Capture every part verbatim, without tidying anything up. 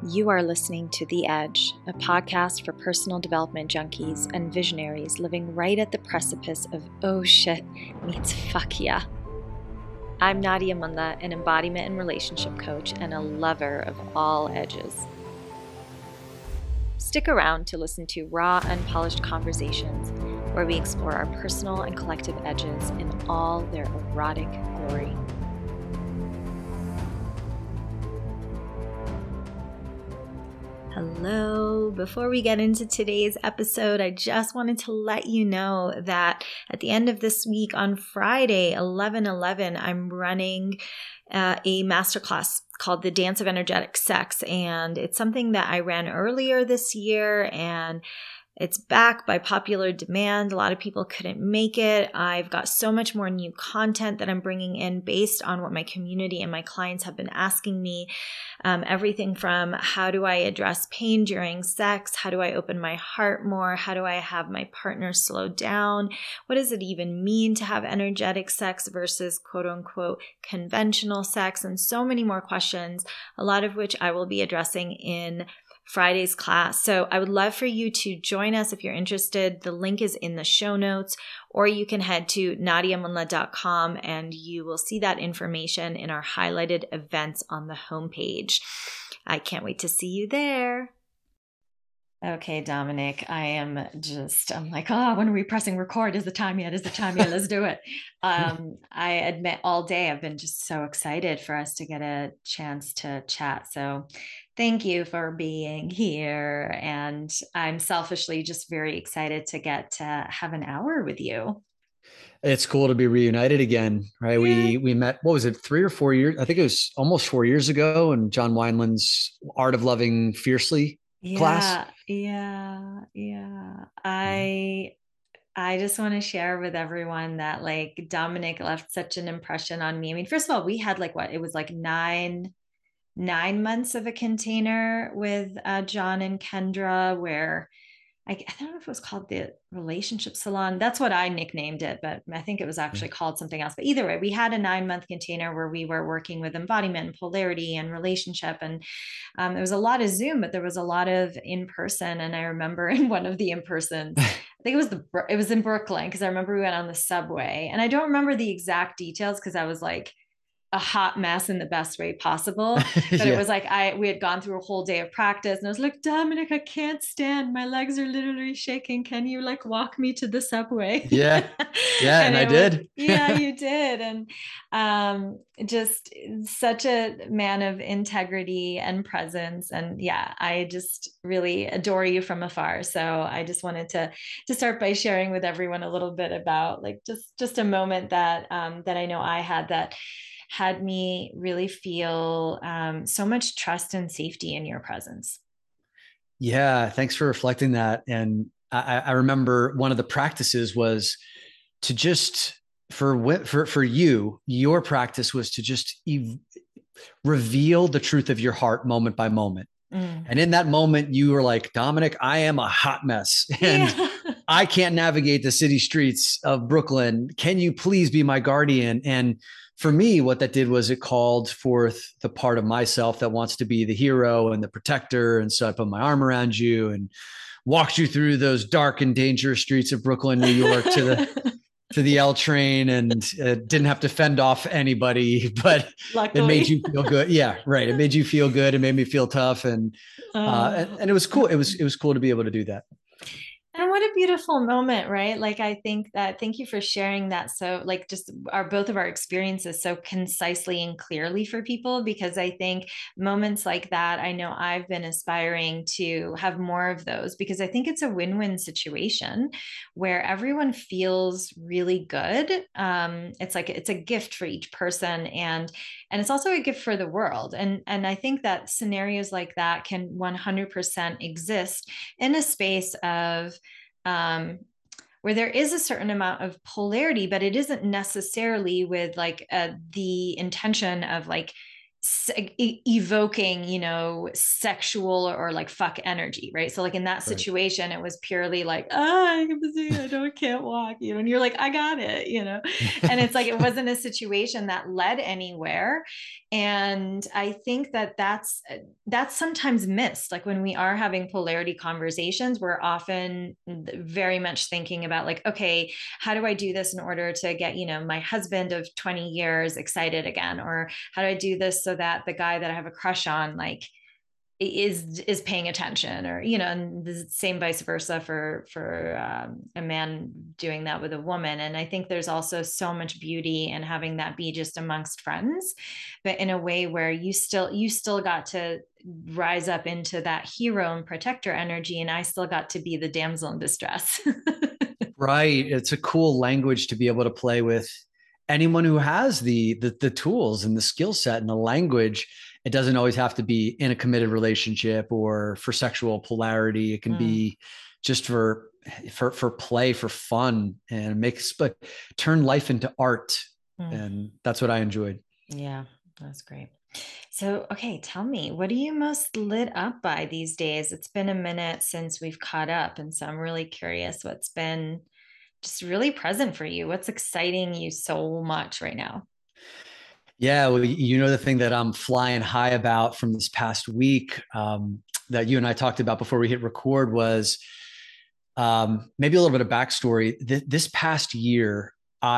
You are listening to The Edge, a podcast for personal development junkies and visionaries living right at the precipice of oh shit meets fuck yeah. I'm Nadia Munla, an embodiment and relationship coach and a lover of all edges. Stick around to listen to raw, unpolished conversations where we explore our personal and collective edges in all their erotic glory. Hello. Before we get into today's episode, I just wanted to let you know that at the end of this week on Friday, eleven eleven, I'm running uh, a masterclass called The Dance of Energetic Sex. And it's something that I ran earlier this year, and it's back by popular demand. A lot of people couldn't make it. I've got so much more new content that I'm bringing in based on what my community and my clients have been asking me. Um, everything from how do I address pain during sex? How do I open my heart more? How do I have my partner slow down? What does it even mean to have energetic sex versus quote unquote conventional sex? And so many more questions, a lot of which I will be addressing in Friday's class. So I would love for you to join us if you're interested. The link is in the show notes, or you can head to nadia munla dot com and you will see that information in our highlighted events on the homepage. I can't wait to see you there. Okay, Dominic, I am just, I'm like, oh, when are we pressing record? Is the time yet? Is the time yet? Let's do it. Um, I admit all day I've been just so excited for us to get a chance to chat. So thank you for being here. And I'm selfishly just very excited to get to have an hour with you. It's cool to be reunited again, right? Yeah. We we met, what was it, three or four years? I think it was almost four years ago in John Wineland's Art of Loving Fiercely yeah, class. Yeah, yeah. I I just want to share with everyone that like Dominic left such an impression on me. I mean, first of all, we had like what, it was like nine nine months of a container with uh, John and Kendra where I, I don't know if it was called the Relationship Salon. That's what I nicknamed it, but I think it was actually called something else. But either way, we had a nine month container where we were working with embodiment and polarity and relationship. And um, there was a lot of Zoom, but there was a lot of in person. And I remember in one of the in persons, I think it was the, it was in Brooklyn, because I remember we went on the subway, and I don't remember the exact details because I was like a hot mess in the best way possible. But yeah. It was like, I, we had gone through a whole day of practice, and I was like, Dominic, I can't stand, my legs are literally shaking. Can you like walk me to the subway? Yeah. Yeah. and, and I did. Was, yeah, you did. And um, just such a man of integrity and presence. And yeah, I just really adore you from afar. So I just wanted to, to start by sharing with everyone a little bit about like, just, just a moment that, um, that I know I had that had me really feel um, so much trust and safety in your presence. Yeah, thanks for reflecting that. And I, I remember one of the practices was to just, for for for you, your practice was to just ev- reveal the truth of your heart moment by moment. Mm. And in that moment, you were like, Dominic, I am a hot mess. And yeah. I can't navigate the city streets of Brooklyn. Can you please be my guardian? And for me, what that did was it called forth the part of myself that wants to be the hero and the protector. And so I put my arm around you and walked you through those dark and dangerous streets of Brooklyn, New York to the to the L train, and uh, didn't have to fend off anybody, but Luckily. It made you feel good. Yeah, right. It made you feel good. It made me feel tough. And, uh, uh, and, and it was cool. It was, it was cool to be able to do that. And what a beautiful moment, right? Like, I think that, thank you for sharing that. So like just our, both of our experiences so concisely and clearly for people, because I think moments like that, I know I've been aspiring to have more of those, because I think it's a win-win situation where everyone feels really good. Um, it's like, it's a gift for each person. And, and it's also a gift for the world. And, and I think that scenarios like that can one hundred percent exist in a space of Um, where there is a certain amount of polarity, but it isn't necessarily with like uh, the intention of like e- evoking, you know, sexual or like fuck energy, right? So like in that Right. situation, it was purely like, oh, I don't, I can't walk, you know, and you're like, I got it, you know, and it's like, it wasn't a situation that led anywhere. And I think that that's, that's sometimes missed. Like when we are having polarity conversations, we're often very much thinking about like, okay, how do I do this in order to get, you know, my husband of twenty years excited again? Or how do I do this so that the guy that I have a crush on, like, is is paying attention, or you know, and the same vice versa for for um, a man doing that with a woman. And I think there's also so much beauty in having that be just amongst friends, but in a way where you still you still got to rise up into that hero and protector energy, and I still got to be the damsel in distress. Right. It's a cool language to be able to play with anyone who has the the, the tools and the skill set and the language. It doesn't always have to be in a committed relationship or for sexual polarity. It can Mm. be just for for for play, for fun, and makes but turn life into art. Mm. And that's what I enjoyed. Yeah, that's great. So, okay, tell me, what are you most lit up by these days? It's been a minute since we've caught up, and so I'm really curious what's been just really present for you. What's exciting you so much right now? Yeah, well, you know, the thing that I'm flying high about from this past week, um, that you and I talked about before we hit record, was um, maybe a little bit of backstory. Th- this past year,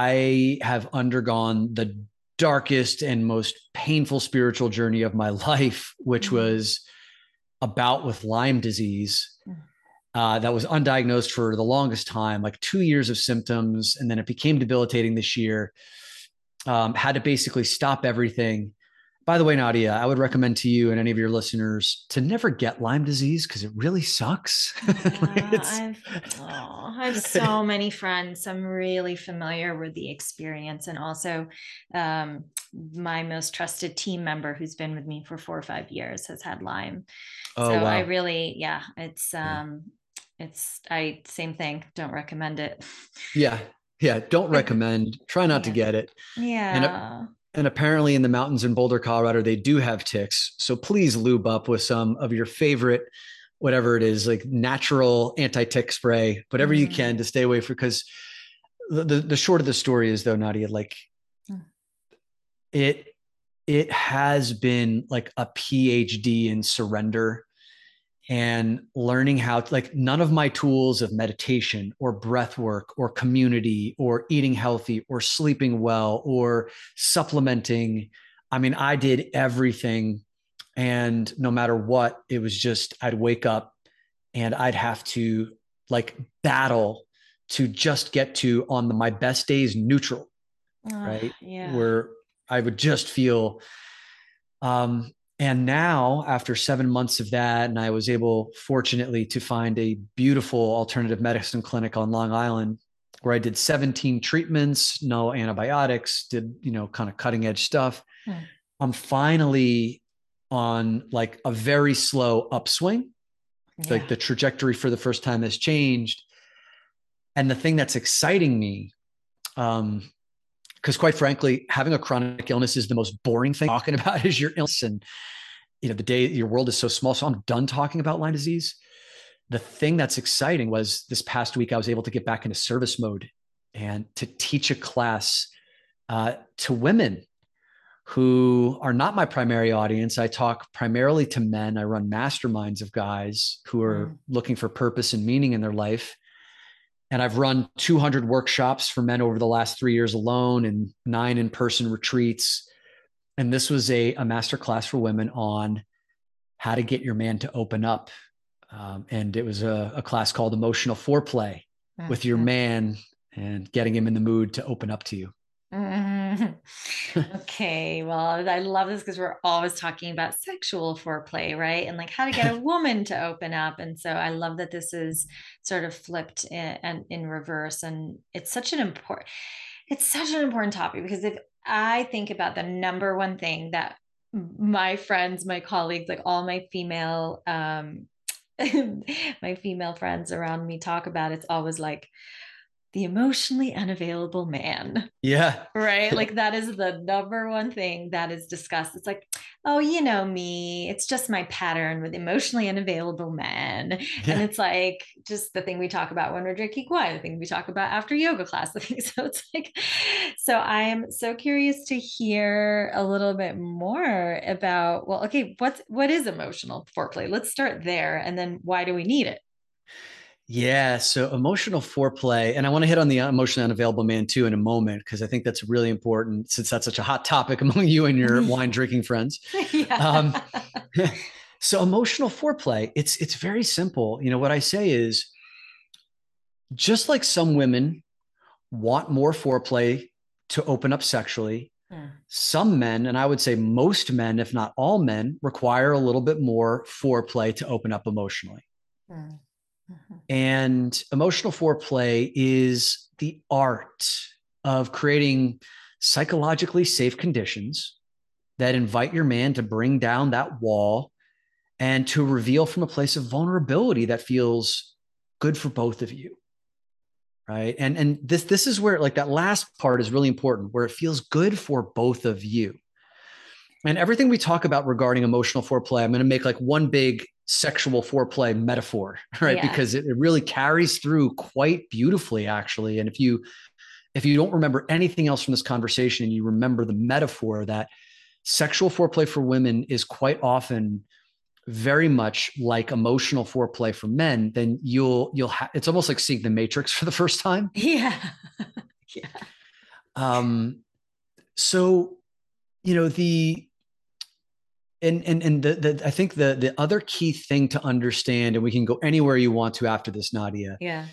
I have undergone the darkest and most painful spiritual journey of my life, which Mm. was a bout with Lyme disease. Mm. Uh, that was undiagnosed for the longest time, like two years of symptoms. And then it became debilitating this year. Um, had to basically stop everything. By the way, Nadia, I would recommend to you and any of your listeners to never get Lyme disease because it really sucks. Like Yeah, it's I've oh, I have so many friends. I'm really familiar with the experience, and also um, my most trusted team member, who's been with me for four or five years, has had Lyme. So oh I wow. really, yeah, it's Yeah. um, it's I same thing. Don't recommend it. Yeah. Yeah. Don't But recommend. Try not to yeah, get it. And yeah. and apparently in the mountains in Boulder, Colorado, they do have ticks. So please lube up with some of your favorite, whatever it is, like natural anti-tick spray, whatever you Mm, can to stay away from. Because the, the the short of the story is though, Nadia, like mm, it it has been like a PhD in surrender and learning how to, like, none of my tools of meditation or breath work or community or eating healthy or sleeping well or supplementing. I mean, I did everything. And no matter what, it was just, I'd wake up and I'd have to like battle to just get to, on the, my best days, neutral, uh, right? yeah. Where I would just feel um, and now, after seven months of that, and I was able, fortunately, to find a beautiful alternative medicine clinic on Long Island where I did seventeen treatments, no antibiotics, did, you know, kind of cutting edge stuff. Mm, I'm finally on like a very slow upswing. Like yeah. the trajectory for the first time has changed. And the thing that's exciting me, um, because quite frankly, having a chronic illness is the most boring thing talking about is your illness. And you know, the day your world is so small. So I'm done talking about Lyme disease. The thing that's exciting was this past week, I was able to get back into service mode and to teach a class uh, to women who are not my primary audience. I talk primarily to men. I run masterminds of guys who are Mm, looking for purpose and meaning in their life. And I've run two hundred workshops for men over the last three years alone and nine in person retreats. And this was a, a master class for women on how to get your man to open up. Um, and it was a, a class called Emotional Foreplay mm, with your mm. man and getting him in the mood to open up to you. Mm. Okay, well, I love this because we're always talking about sexual foreplay, right? And like how to get a woman to open up. And so I love that this is sort of flipped in, and in reverse. And it's such an important, it's such an important topic because if I think about the number one thing that my friends, my colleagues, like all my female, um, my female friends around me talk about, it's always like, the emotionally unavailable man. Yeah. Right. Like that is the number one thing that is discussed. It's like, oh, you know me, it's just my pattern with emotionally unavailable men. And Yeah. it's like just the thing we talk about when we're drinking wine, the thing we talk about after yoga class. The thing. So it's like, so I am so curious to hear a little bit more about, well, okay, what's what is emotional foreplay? Let's start there. And then why do we need it? Yeah. So emotional foreplay, and I want to hit on the emotionally unavailable man too in a moment, because I think that's really important since that's such a hot topic among you and your wine drinking friends. Um, Yeah. so emotional foreplay, it's it's very simple. You know, what I say is just like some women want more foreplay to open up sexually, Hmm. some men, and I would say most men, if not all men, require a little bit more foreplay to open up emotionally. Hmm. Mhm. And emotional foreplay is the art of creating psychologically safe conditions that invite your man to bring down that wall and to reveal from a place of vulnerability that feels good for both of you. Right. And and this this is where like that last part is really important, where it feels good for both of you. And everything we talk about regarding emotional foreplay, I'm going to make like one big sexual foreplay metaphor, right? Yeah. Because it, it really carries through quite beautifully, actually. And if you if you don't remember anything else from this conversation and you remember the metaphor that sexual foreplay for women is quite often very much like emotional foreplay for men, then you'll you'll ha- it's almost like seeing the Matrix for the first time. Yeah. Yeah. Um, so you know the and and and the, the I think the the other key thing to understand, and we can go anywhere you want to after this, Nadia, Yeah.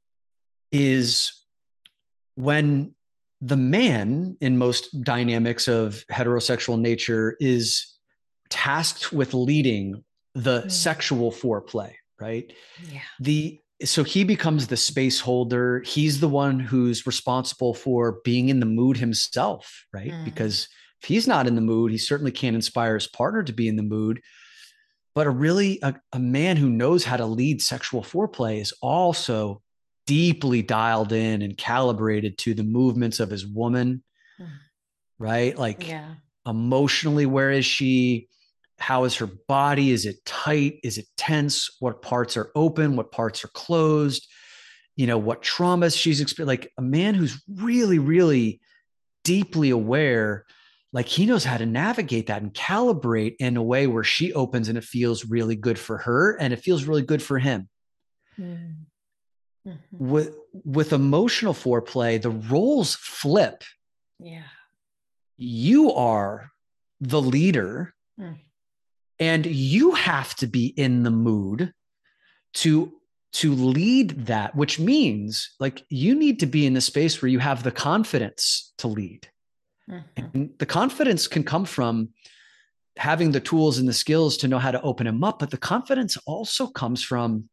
is when the man in most dynamics of heterosexual nature is tasked with leading the Mm. sexual foreplay, right? Yeah. The so he becomes the space holder. He's the one who's responsible for being in the mood himself, right? Mm. Because if he's not in the mood, he certainly can't inspire his partner to be in the mood. But a really a, a man who knows how to lead sexual foreplay is also deeply dialed in and calibrated to the movements of his woman, Mm. right? Like Yeah. emotionally, where is she? How is her body? Is it tight? Is it tense? What parts are open? What parts are closed? You know, what traumas she's experienced. Like a man who's really, really deeply aware, like he knows how to navigate that and calibrate in a way where she opens and it feels really good for her and it feels really good for him. Mm. Mhm. With with emotional foreplay, the roles flip. Yeah. You are the leader Mm. and you have to be in the mood to to lead that, which means like you need to be in a space where you have the confidence to lead. Mhm. And the confidence can come from having the tools and the skills to know how to open him up, but the confidence also comes from,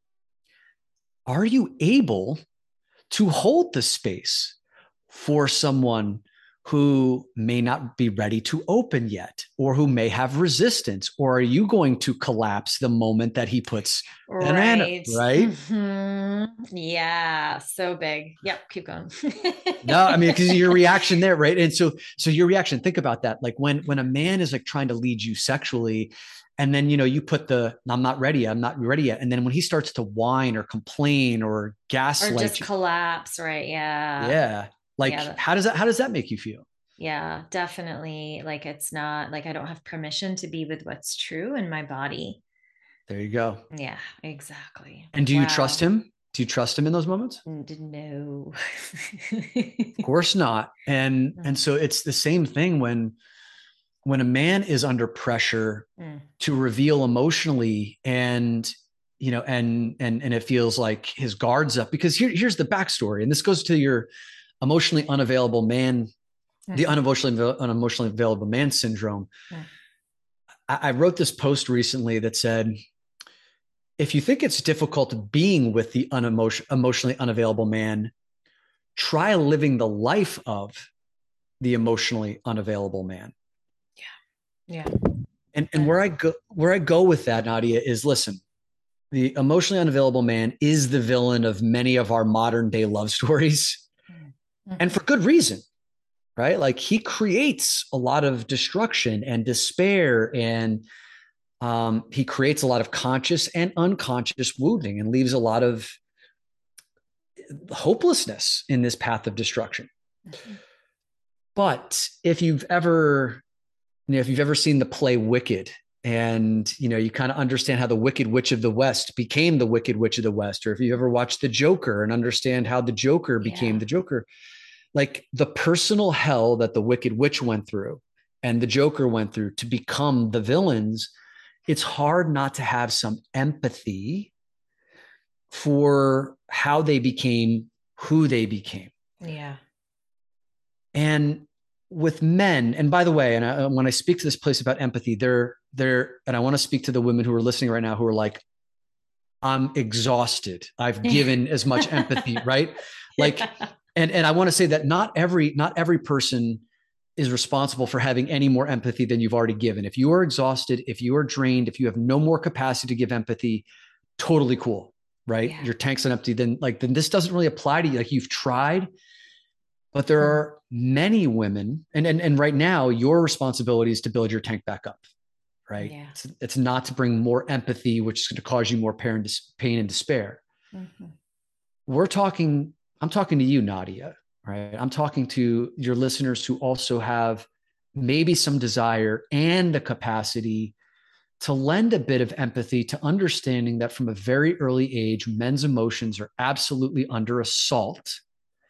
are you able to hold the space for someone who may not be ready to open yet, or who may have resistance? Or are you going to collapse the moment that he puts an end, Right. right? Hmm. Yeah. So big. Yep. Keep going. No, I mean, because your reaction there, right? And so, so your reaction, think about that. Like when, when a man is like trying to lead you sexually, and then, you know, you put the, I'm not ready, I'm not ready yet. And then when he starts to whine or complain or Or just gaslight you, collapse. Right. Yeah. yeah, like Yeah. how does that, how does that make you feel? Yeah. Definitely. Like it's not like I don't have permission to be with what's true in my body. There you go. Yeah. Exactly. And do you trust Wow. him? Do you trust him in those moments? No. Of course not. And, and Mm. so it's the same thing when, when a man is under pressure Mm. to reveal emotionally and you know and and and it feels like his guards up, because here, here's the backstory, and this goes to your emotionally unavailable man, the Mhm. unemotionally unemotionally available man syndrome. Mm. I, I wrote this post recently that said, if you think it's difficult being with the unemotion, emotionally unavailable man, try living the life of the emotionally unavailable man. Yeah. And and Yeah. where I go where I go with that, Nadia, is listen. The emotionally unavailable man is the villain of many of our modern day love stories, mm-hmm. and for good reason, right? Like he creates a lot of destruction and despair, and um, he creates a lot of conscious and unconscious wounding and leaves a lot of hopelessness in this path of destruction. Mm-hmm. But if you've ever, you know, if you've ever seen the play Wicked, and you know, you kind of understand how the Wicked Witch of the West became the Wicked Witch of the West, or if you ever watched The Joker and understand how the Joker became yeah. the Joker, like the personal hell that the Wicked Witch went through and the Joker went through to become the villains, it's hard not to have some empathy for how they became who they became. Yeah. And with men, and by the way, and I, when I speak to this place about empathy, they're, they're, and I want to speak to the women who are listening right now who are like, I'm exhausted. I've given as much empathy, right? Like, yeah. and, and I want to say that not every, not every person is responsible for having any more empathy than you've already given. If you are exhausted, if you are drained, if you have no more capacity to give empathy, totally cool, right? Yeah. Your tank's on empty, then like, then this doesn't really apply to you. Like you've tried, but there hmm. are many women, and, and, and right now your responsibility is to build your tank back up, right? Yeah. It's, it's not to bring more empathy, which is going to cause you more pain, pain and despair. Mm-hmm. We're talking, I'm talking to you, Nadia, right? I'm talking to your listeners who also have maybe some desire and the capacity to lend a bit of empathy to understanding that from a very early age, men's emotions are absolutely under assault.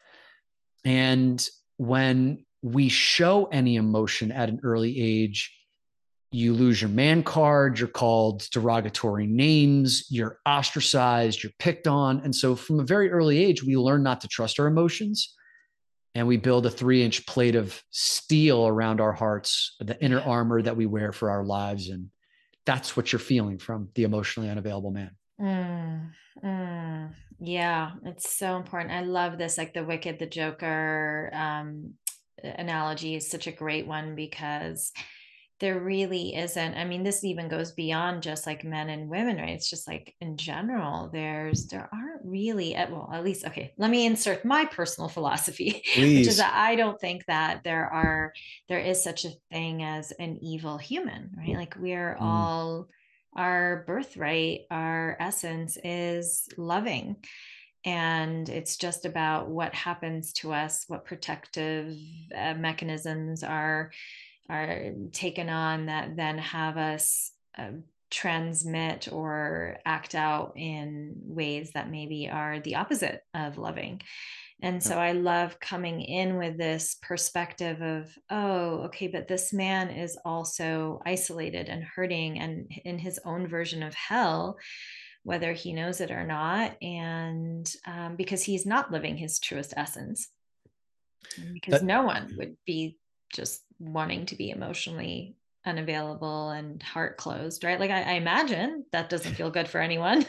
And when we show any emotion at an early age, you lose your man card, you're called derogatory names, you're ostracized, you're picked on. And so from a very early age, we learn not to trust our emotions. And we build a three inch plate of steel around our hearts, the inner armor that we wear for our lives. And that's what you're feeling from the emotionally unavailable man. Mm, mm, yeah, it's so important. I love this, like the Wicked, the Joker um, analogy is such a great one because there really isn't, I mean, this even goes beyond just like men and women, right? It's just like in general, there's, there aren't really, well, at least, okay, let me insert my personal philosophy, Please. Which is that I don't think that there are, there is such a thing as an evil human, right? Like we're mm. all, our birthright, our essence is loving. And it's just about what happens to us, what protective uh, mechanisms are are taken on that then have us uh, transmit or act out in ways that maybe are the opposite of loving. And so I love coming in with this perspective of, oh, okay, but this man is also isolated and hurting and in his own version of hell, whether he knows it or not. And um, because he's not living his truest essence, because that, no one would be just wanting to be emotionally unavailable and heart closed, right? Like I, I imagine that doesn't feel good for anyone.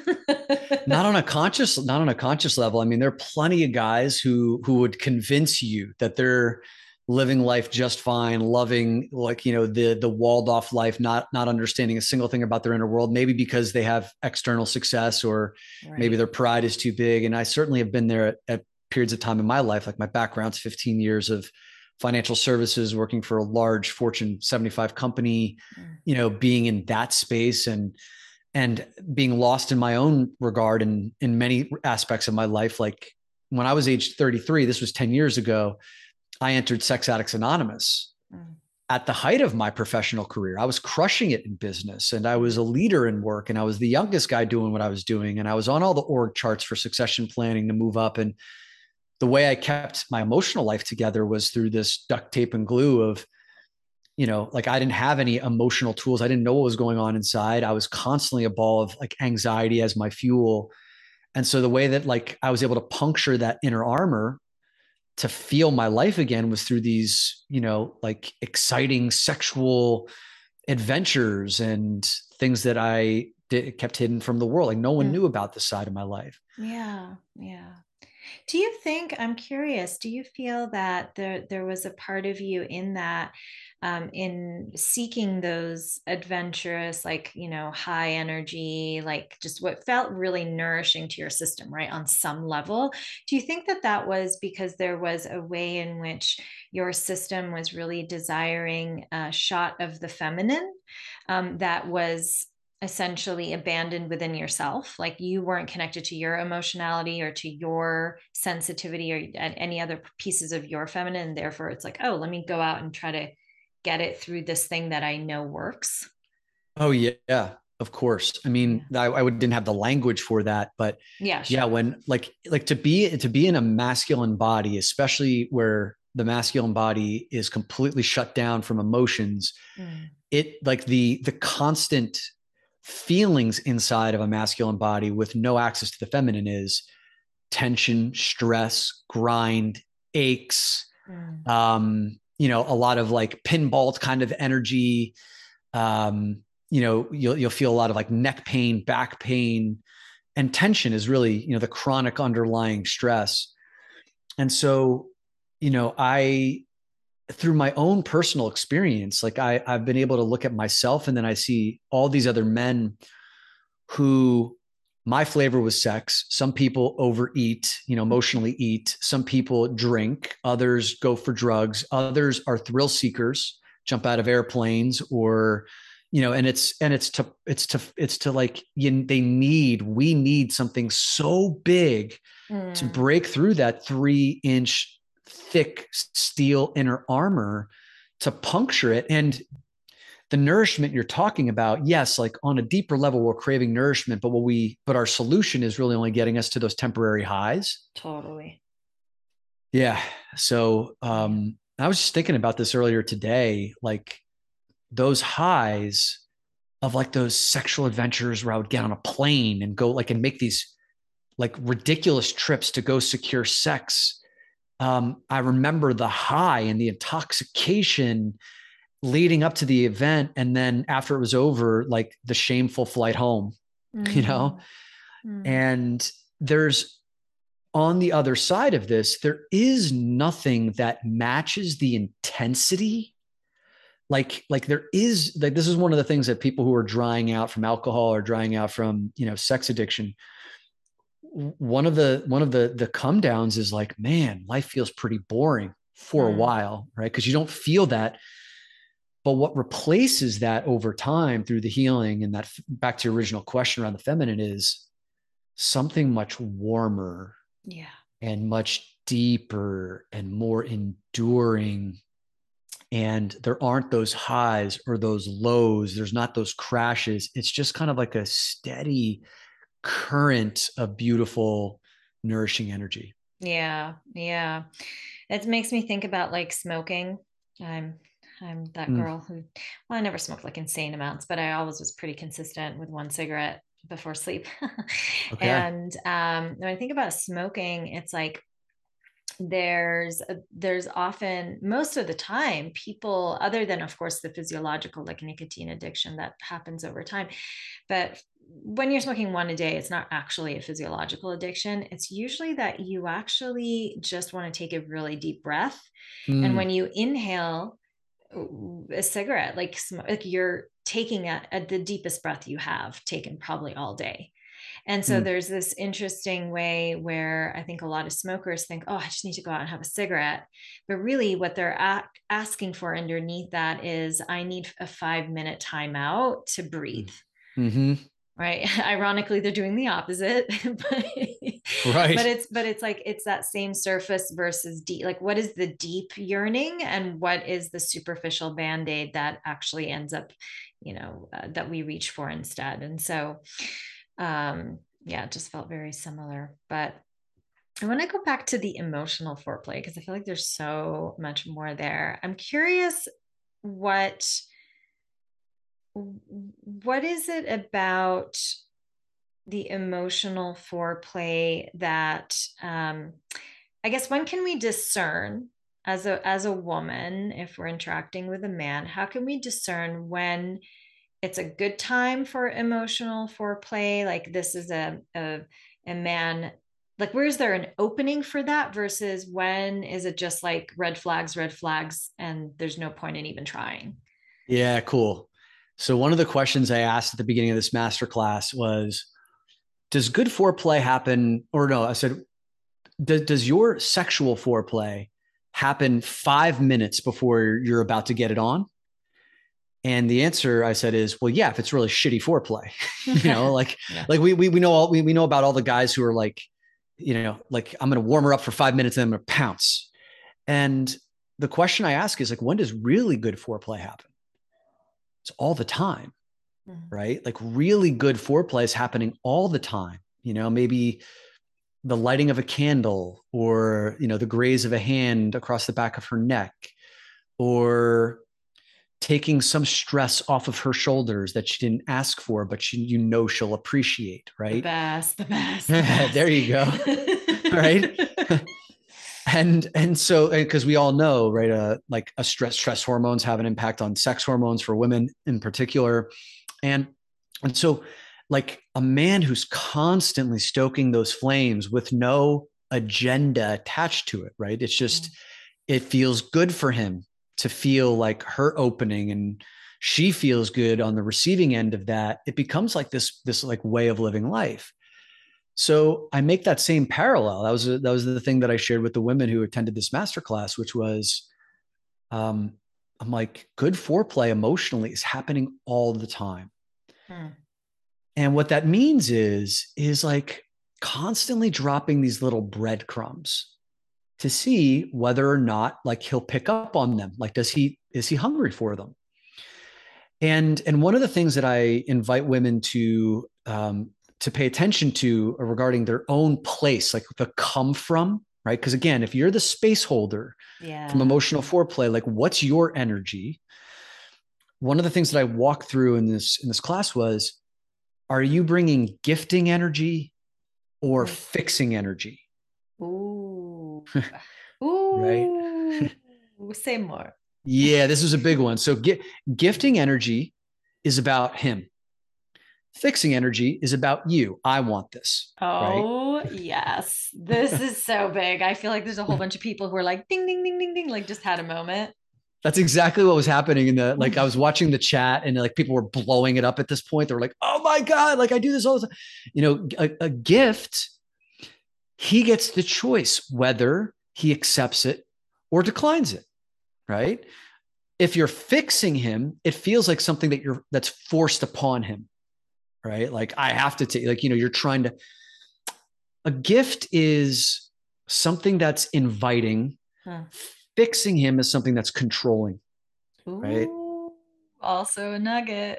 not on a conscious, not on a conscious level. I mean, there are plenty of guys who who would convince you that they're living life just fine, loving, like, you know, the the walled off life, not not understanding a single thing about their inner world, maybe because they have external success or right. maybe their pride is too big. And I certainly have been there at, at periods of time in my life. Like my background's fifteen years of financial services, working for a large Fortune seventy-five company, you know, being in that space and, and being lost in my own regard in, in many aspects of my life. Like when I was age thirty-three, this was ten years ago, I entered Sex Addicts Anonymous mm. at the height of my professional career. I was crushing it in business and I was a leader in work and I was the youngest guy doing what I was doing. And I was on all the org charts for succession planning to move up. And the way I kept my emotional life together was through this duct tape and glue of, you know, like I didn't have any emotional tools. I didn't know what was going on inside. I was constantly a ball of like anxiety as my fuel. And so the way that like I was able to puncture that inner armor to feel my life again was through these, you know, like exciting sexual adventures and things that I did, kept hidden from the world. Like no one mm. knew about this side of my life. Yeah. Yeah. Do you think, I'm curious, do you feel that there there was a part of you in that, um, in seeking those adventurous, like, you know, high energy, like just what felt really nourishing to your system, right? On some level. Do you think that that was because there was a way in which your system was really desiring a shot of the feminine, um, that was essentially abandoned within yourself, like you weren't connected to your emotionality or to your sensitivity or any other pieces of your feminine, and therefore it's like, oh, let me go out and try to get it through this thing that I know works. Oh yeah, of course. I mean, Yeah, I, I didn't have the language for that, but yeah, yeah, sure. when like like to be to be in a masculine body, especially where the masculine body is completely shut down from emotions, Mm. it like the the constant feelings inside of a masculine body with no access to the feminine is tension, stress, grind, aches, Mm. um, you know, a lot of like pinball kind of energy. Um, you know, you'll you'll feel a lot of like neck pain, back pain, and tension is really, you know, the chronic underlying stress. And so, you know, I through my own personal experience, like I, I've been able to look at myself and then I see all these other men who my flavor was sex. Some people overeat, you know, emotionally eat. Some people drink. Others go for drugs. Others are thrill seekers, jump out of airplanes or, you know, and it's, and it's to, it's to, it's to like, you, they need, we need something so big to Mm. break through that three inch thick steel inner armor to puncture it. And the nourishment you're talking about, yes, like on a deeper level, we're craving nourishment, but what we, but our solution is really only getting us to those temporary highs. Totally. Yeah. So, Yeah. um, I was just thinking about this earlier today, like those highs of like those sexual adventures where I would get on a plane and go like and make these like ridiculous trips to go secure sex. Um, I remember the high and the intoxication leading up to the event. And then after it was over, like the shameful flight home, you know? Mm. Mm. And there's on the other side of this, there is nothing that matches the intensity. Like, like there is like this is one of the things that people who are drying out from alcohol or drying out from, you know, sex addiction. One of the one of the the come downs is like, man, life feels pretty boring for a Mm. while, right? Because you don't feel that. But what replaces that over time through the healing and that back to your original question around the feminine is something much warmer Yeah. and much deeper and more enduring. And there aren't those highs or those lows. There's not those crashes. It's just kind of like a steady current of beautiful, nourishing energy. Yeah. Yeah. It makes me think about like smoking. I'm I'm that Mm, girl who, well, I never smoked like insane amounts, but I always was pretty consistent with one cigarette before sleep. okay. And um, when I think about smoking, it's like there's a, there's often, most of the time, people, other than of course the physiological like nicotine addiction that happens over time, but when you're smoking one a day, it's not actually a physiological addiction. It's usually that you actually just want to take a really deep breath. And Mm, when you inhale a cigarette, like, like you're taking a, a, the deepest breath you have taken probably all day. And so mm, there's this interesting way where I think a lot of smokers think, oh, I just need to go out and have a cigarette. But really, what they're a- asking for underneath that is, I need a five minute timeout to breathe. mm-hmm. Right. Ironically, they're doing the opposite. but, but Right. it's but it's like it's that same surface versus deep. Like, what is the deep yearning and what is the superficial band-aid that actually ends up, you know, uh, that we reach for instead. And so um yeah, it just felt very similar. But I want to go back to the emotional foreplay because I feel like there's so much more there. I'm curious what what is it about the emotional foreplay that um I guess when can we discern as a as a woman, if we're interacting with a man, how can we discern when it's a good time for emotional foreplay, like this is a a, a man like, where is there an opening for that versus when is it just like red flags, red flags, and there's no point in even trying? Yeah, cool. So one of the questions I asked at the beginning of this masterclass was, does good foreplay happen? Or no, I said, does, does your sexual foreplay happen five minutes before you're about to get it on? And the answer I said is, well, yeah, if it's really shitty foreplay, you know, like, yeah. like we, we, we know all, we, we know about all the guys who are like, you know, like I'm going to warm her up for five minutes and I'm going to pounce. And the question I ask is like, when does really good foreplay happen? It's all the time, mm-hmm. right? Like really good foreplay is happening all the time. You know, maybe the lighting of a candle, or, you know, the graze of a hand across the back of her neck, or taking some stress off of her shoulders that she didn't ask for, but she, you know, she'll appreciate, right? The best, the best. The best. There you go. Right. And, and so, because we all know, right, uh, like a stress, stress hormones have an impact on sex hormones for women in particular. And, and so like a man who's constantly stoking those flames with no agenda attached to it, right? It's just, mm-hmm. it feels good for him to feel like her opening, and she feels good on the receiving end of that. It becomes like this, this like way of living life. So I make that same parallel. That was, that was the thing that I shared with the women who attended this masterclass, which was, um, I'm like, good foreplay emotionally is happening all the time. Hmm. And what that means is, is like constantly dropping these little breadcrumbs to see whether or not like he'll pick up on them. Like, does he, is he hungry for them? And, and one of the things that I invite women to, um, to pay attention to regarding their own place, like the come from, right? Because again, if you're the space holder yeah. from emotional foreplay, like what's your energy? One of the things that I walked through in this, in this class was, are you bringing gifting energy or mm-hmm. fixing energy? Ooh. Ooh. Right? Say more. Yeah, this is a big one. So gi- gifting energy is about him. Fixing energy is about you. I want this. Oh, right? Yes. This is so big. I feel like there's a whole bunch of people who are like, ding, ding, ding, ding, ding, like just had a moment. That's exactly what was happening in the, like, I was watching the chat and like people were blowing it up at this point. They were like, oh my God, like I do this all the time. You know, a, a gift, he gets the choice whether he accepts it or declines it, right? If you're fixing him, it feels like something that you're, that's forced upon him, right? Like I have to take, like, you know, you're trying to, a gift is something that's inviting. Huh. Fixing him is something that's controlling. Ooh, right. Also a nugget.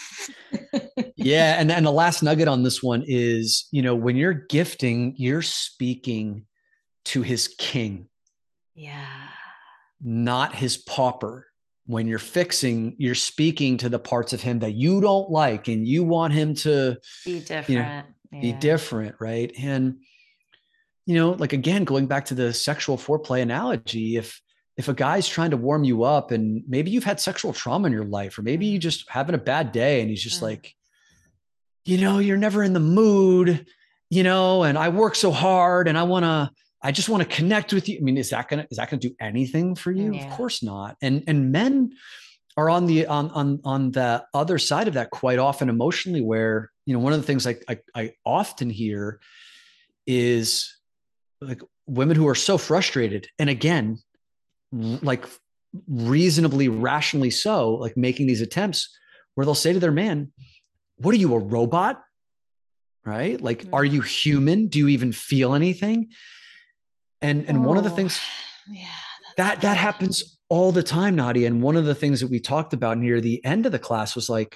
Yeah. And, and the last nugget on this one is, you know, when you're gifting, you're speaking to his king. Yeah. Not his pauper. When you're fixing, you're speaking to the parts of him that you don't like and you want him to be different. You know, yeah. Be different. Right. And, you know, like, again, going back to the sexual foreplay analogy, if, if a guy's trying to warm you up and maybe you've had sexual trauma in your life, or maybe you just having a bad day and he's just mm. like, you know, you're never in the mood, you know, and I work so hard and I want to, I just want to connect with you. I mean, is that going to, is that going to do anything for you? Yeah. Of course not. And, and men are on the, on, on, on the other side of that quite often emotionally, where, you know, one of the things I, I, I often hear is like women who are so frustrated. And again, like reasonably, rationally so, like making these attempts where they'll say to their man, what are you, a robot? Right? Like, mm-hmm. Are you human? Do you even feel anything? And, and oh, one of the things yeah, that, that happens all the time, Nadia. And one of the things that we talked about near the end of the class was like,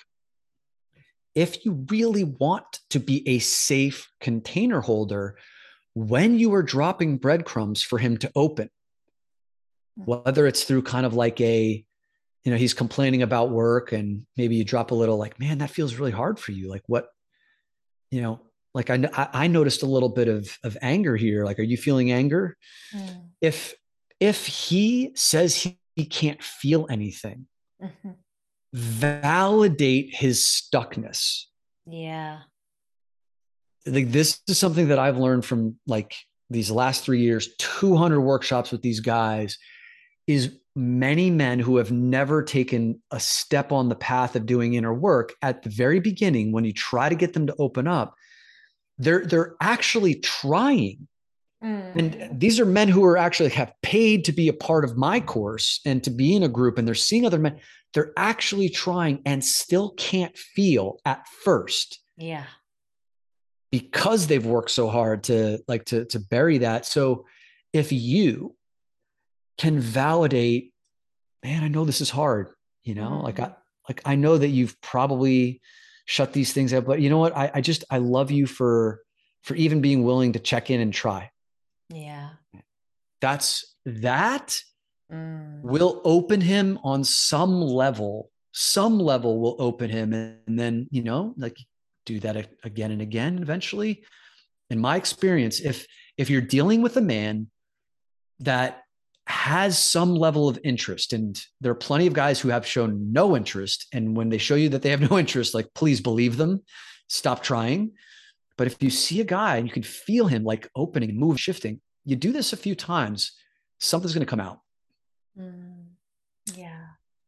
if you really want to be a safe container holder, when you are dropping breadcrumbs for him to open, whether it's through kind of like a, you know, he's complaining about work and maybe you drop a little like, man, that feels really hard for you. Like what, you know, like I, I noticed a little bit of, of anger here. Like, are you feeling anger? Mm. If, if he says he, he can't feel anything, mm-hmm. validate his stuckness. Yeah. like this is something that I've learned from like these last three years, two hundred workshops with these guys, is many men who have never taken a step on the path of doing inner work at the very beginning, when you try to get them to open up, they're they're actually trying. And Mm. these are men who are actually have paid to be a part of my course and to be in a group, and they're seeing other men. They're actually trying and still can't feel at first Yeah. because they've worked so hard to like to to bury that. So if you can validate, man, I know this is hard, you know, like I Mm. like I know that you've probably shut these things out, but you know what? I, I just I love you for for even being willing to check in and try. Yeah. That's that Mm. will open him on some level. Some level will open him, and, and then, you know, like do that again and again eventually. In my experience, if if you're dealing with a man that has some level of interest, and there are plenty of guys who have shown no interest, and when they show you that they have no interest, like please believe them, stop trying. But if you see a guy and you can feel him like opening and moving, shifting, you do this a few times, something's going to come out. Mm. Yeah.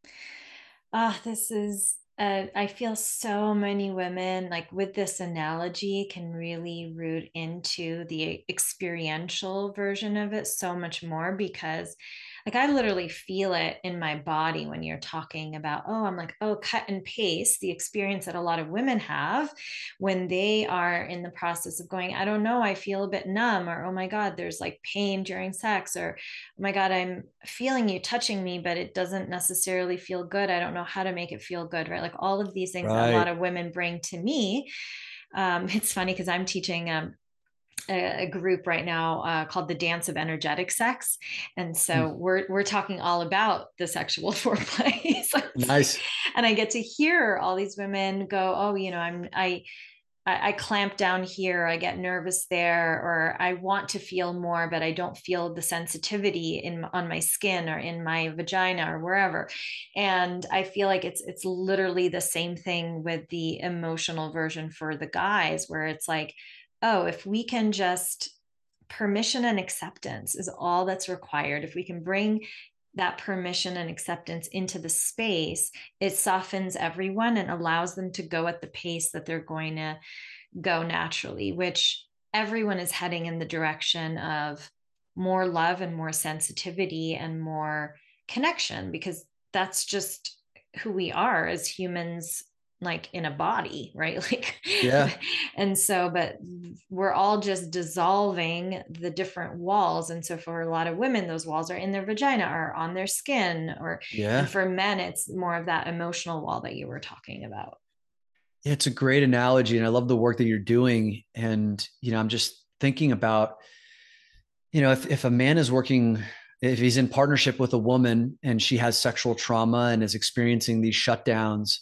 Ah, this is, uh, I feel so many women, like with this analogy, can really root into the experiential version of it so much more because, like, I literally feel it in my body when you're talking about, oh, I'm like, oh, cut and paste, the experience that a lot of women have when they are in the process of going, I don't know, I feel a bit numb, or oh my God, there's like pain during sex, or oh my God, I'm feeling you touching me, but it doesn't necessarily feel good. I don't know how to make it feel good, right? Like all of these things that a lot Right. of women bring to me. Um, it's funny because I'm teaching um, a, a group right now uh, called the Dance of Energetic Sex, and so Hmm. we're we're talking all about the sexual foreplay. So like, Nice. and I get to hear all these women go, "Oh, you know, I'm I I, I clamp down here, I get nervous there, or I want to feel more, but I don't feel the sensitivity in on my skin or in my vagina or wherever." And I feel like it's it's literally the same thing with the emotional version for the guys, where it's like, oh, if we can just permission and acceptance is all that's required. If we can bring that permission and acceptance into the space, it softens everyone and allows them to go at the pace that they're going to go naturally, which everyone is heading in the direction of more love and more sensitivity and more connection, because that's just who we are as humans, like in a body, right? Like, Yeah. and so, but we're all just dissolving the different walls. And so for a lot of women, those walls are in their vagina or on their skin, or, and Yeah. for men, it's more of that emotional wall that you were talking about. It's a great analogy. And I love the work that you're doing. And, you know, I'm just thinking about, you know, if, if a man is working, if he's in partnership with a woman and she has sexual trauma and is experiencing these shutdowns,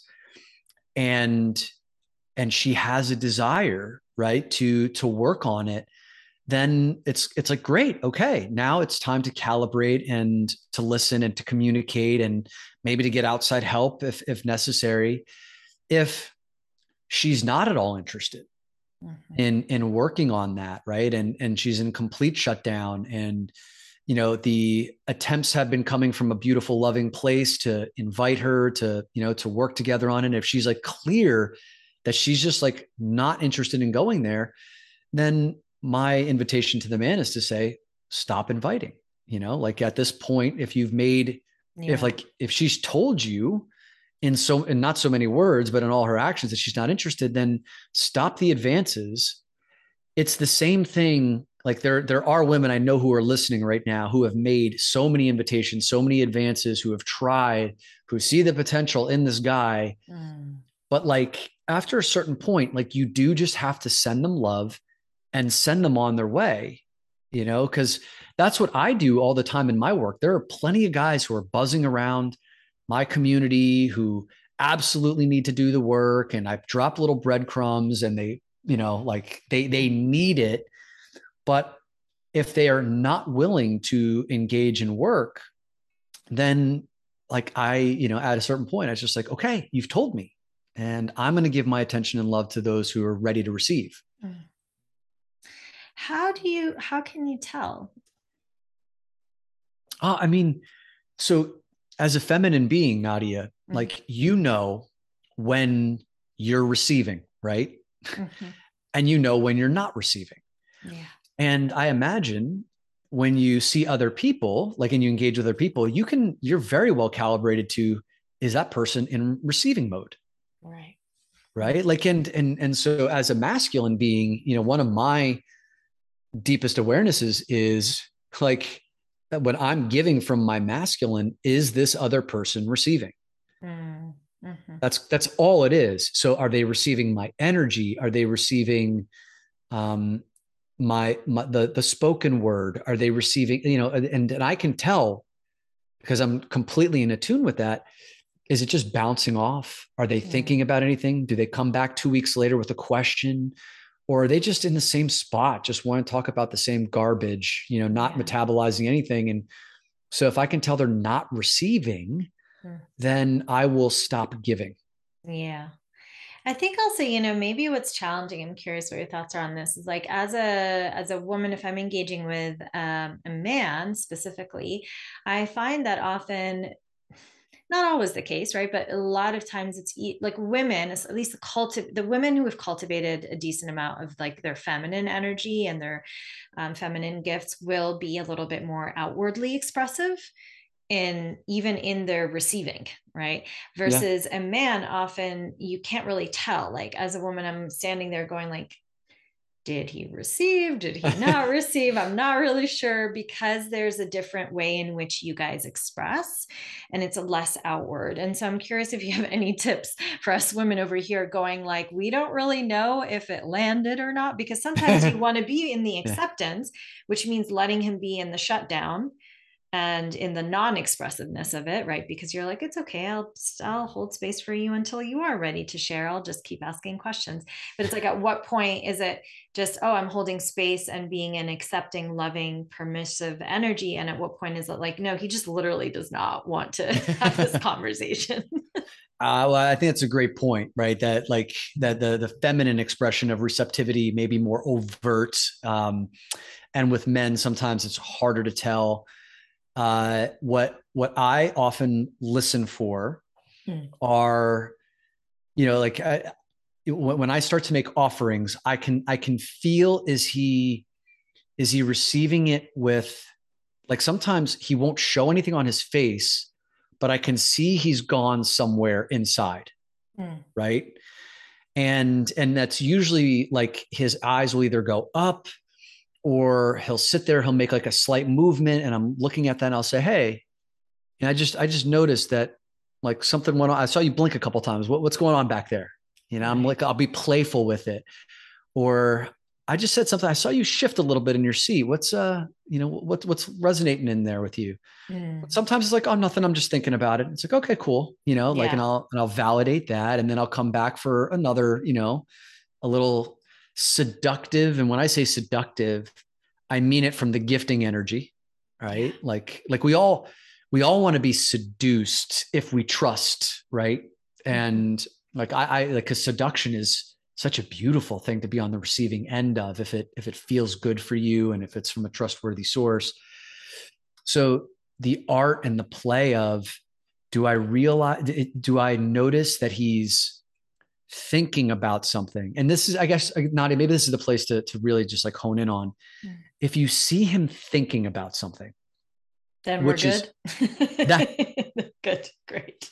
and and she has a desire, right, to to work on it, then it's it's like, great, okay, now it's time to calibrate and to listen and to communicate and maybe to get outside help if if necessary. If she's not at all interested Mm-hmm. in in working on that, right, and and she's in complete shutdown, and you know the attempts have been coming from a beautiful loving place to invite her to, you know, to work together on it. If she's like clear that she's just like not interested in going there, then my invitation to the man is to say, stop inviting. You know, like at this point, if you've made, if Yeah. like, if she's told you in so, in not so many words, but in all her actions that she's not interested, then stop the advances. It's the same thing. Like there, there are women I know who are listening right now who have made so many invitations, so many advances, who have tried, who see the potential in this guy. Mm. But like after a certain point, like you do just have to send them love and send them on their way, you know, because that's what I do all the time in my work. There are plenty of guys who are buzzing around my community who absolutely need to do the work. And I've dropped little breadcrumbs and they, you know, like they, they need it. But if they are not willing to engage in work, then like I, you know, at a certain point, I was just like, okay, you've told me, and I'm going to give my attention and love to those who are ready to receive. Mm. How do you, how can you tell? Uh, I mean, so as a feminine being, Nadia, Mm-hmm. like, you know, when you're receiving, right? Mm-hmm. And you know when you're not receiving. Yeah. And I imagine when you see other people, like, and you engage with other people, you can, you're very well calibrated to, is that person in receiving mode? Right. Right. Like, and, and, and so as a masculine being, you know, one of my deepest awarenesses is like, when I'm giving from my masculine, is this other person receiving? Mm-hmm. That's, that's all it is. So are they receiving my energy? Are they receiving, um, my, my the the spoken word? Are they receiving, you know, and and I can tell because I'm completely in attune with that. Is it just bouncing off? Are they Mm. thinking about anything? Do they come back two weeks later with a question? Or are they just in the same spot, just want to talk about the same garbage, you know, not Yeah. metabolizing anything? And so if I can tell they're not receiving, Mm. then I will stop giving. Yeah. I think also, you know, maybe what's challenging, I'm curious what your thoughts are on this, is like as a as a woman, if I'm engaging with um, a man specifically, I find that often, not always the case, right? But a lot of times it's e- like women, at least the culti- the women who have cultivated a decent amount of like their feminine energy and their um, feminine gifts will be a little bit more outwardly expressive in even in their receiving, right? Yeah. Versus a man, often you can't really tell. Like as a woman, I'm standing there going like, did he receive? Did he not receive? I'm not really sure, because there's a different way in which you guys express and it's a less outward. And so I'm curious if you have any tips for us women over here going like, we don't really know if it landed or not, because sometimes you want to be in the Yeah. acceptance, which means letting him be in the shutdown and in the non-expressiveness of it, right? Because you're like, it's okay, i'll i'll hold space for you until you are ready to share, I'll just keep asking questions. But it's like, at what point is it just, oh, I'm holding space and being an accepting, loving, permissive energy, and at what point is it like, no, he just literally does not want to have this conversation? Uh, well, I think that's a great point, right? That like that the the feminine expression of receptivity may be more overt, um, and with men sometimes it's harder to tell. Uh, what what I often listen for Hmm. are, you know, like I, when I start to make offerings, I can I can feel, is he is he receiving it with, like, sometimes he won't show anything on his face, but I can see he's gone somewhere inside, Hmm. right? And and that's usually like his eyes will either go up, or he'll sit there, he'll make like a slight movement, and I'm looking at that and I'll say, hey, and I just I just noticed that like something went on. I saw you blink a couple times. What, what's going on back there? You know, I'm Right. like, I'll be playful with it. Or I just said something. I saw you shift a little bit in your seat. What's uh, you know, what what's resonating in there with you? But Hmm. sometimes it's like, oh, nothing. I'm just thinking about it. It's like, okay, cool. You know, like, and Yeah. I'll and I'll validate that, and then I'll come back for another, you know, a little seductive. And when I say seductive, I mean it from the gifting energy, Yeah. right? Like, like we all, we all want to be seduced if we trust, right? Mm-hmm. And like, I, I like, cause seduction is such a beautiful thing to be on the receiving end of, if it, if it feels good for you and if it's from a trustworthy source. So the art and the play of, do I realize, do I notice that he's thinking about something? And this is, I guess, Nadia, maybe this is the place to, to really just like hone in on. If you see him thinking about something, Then we're which is good. that, Good, great.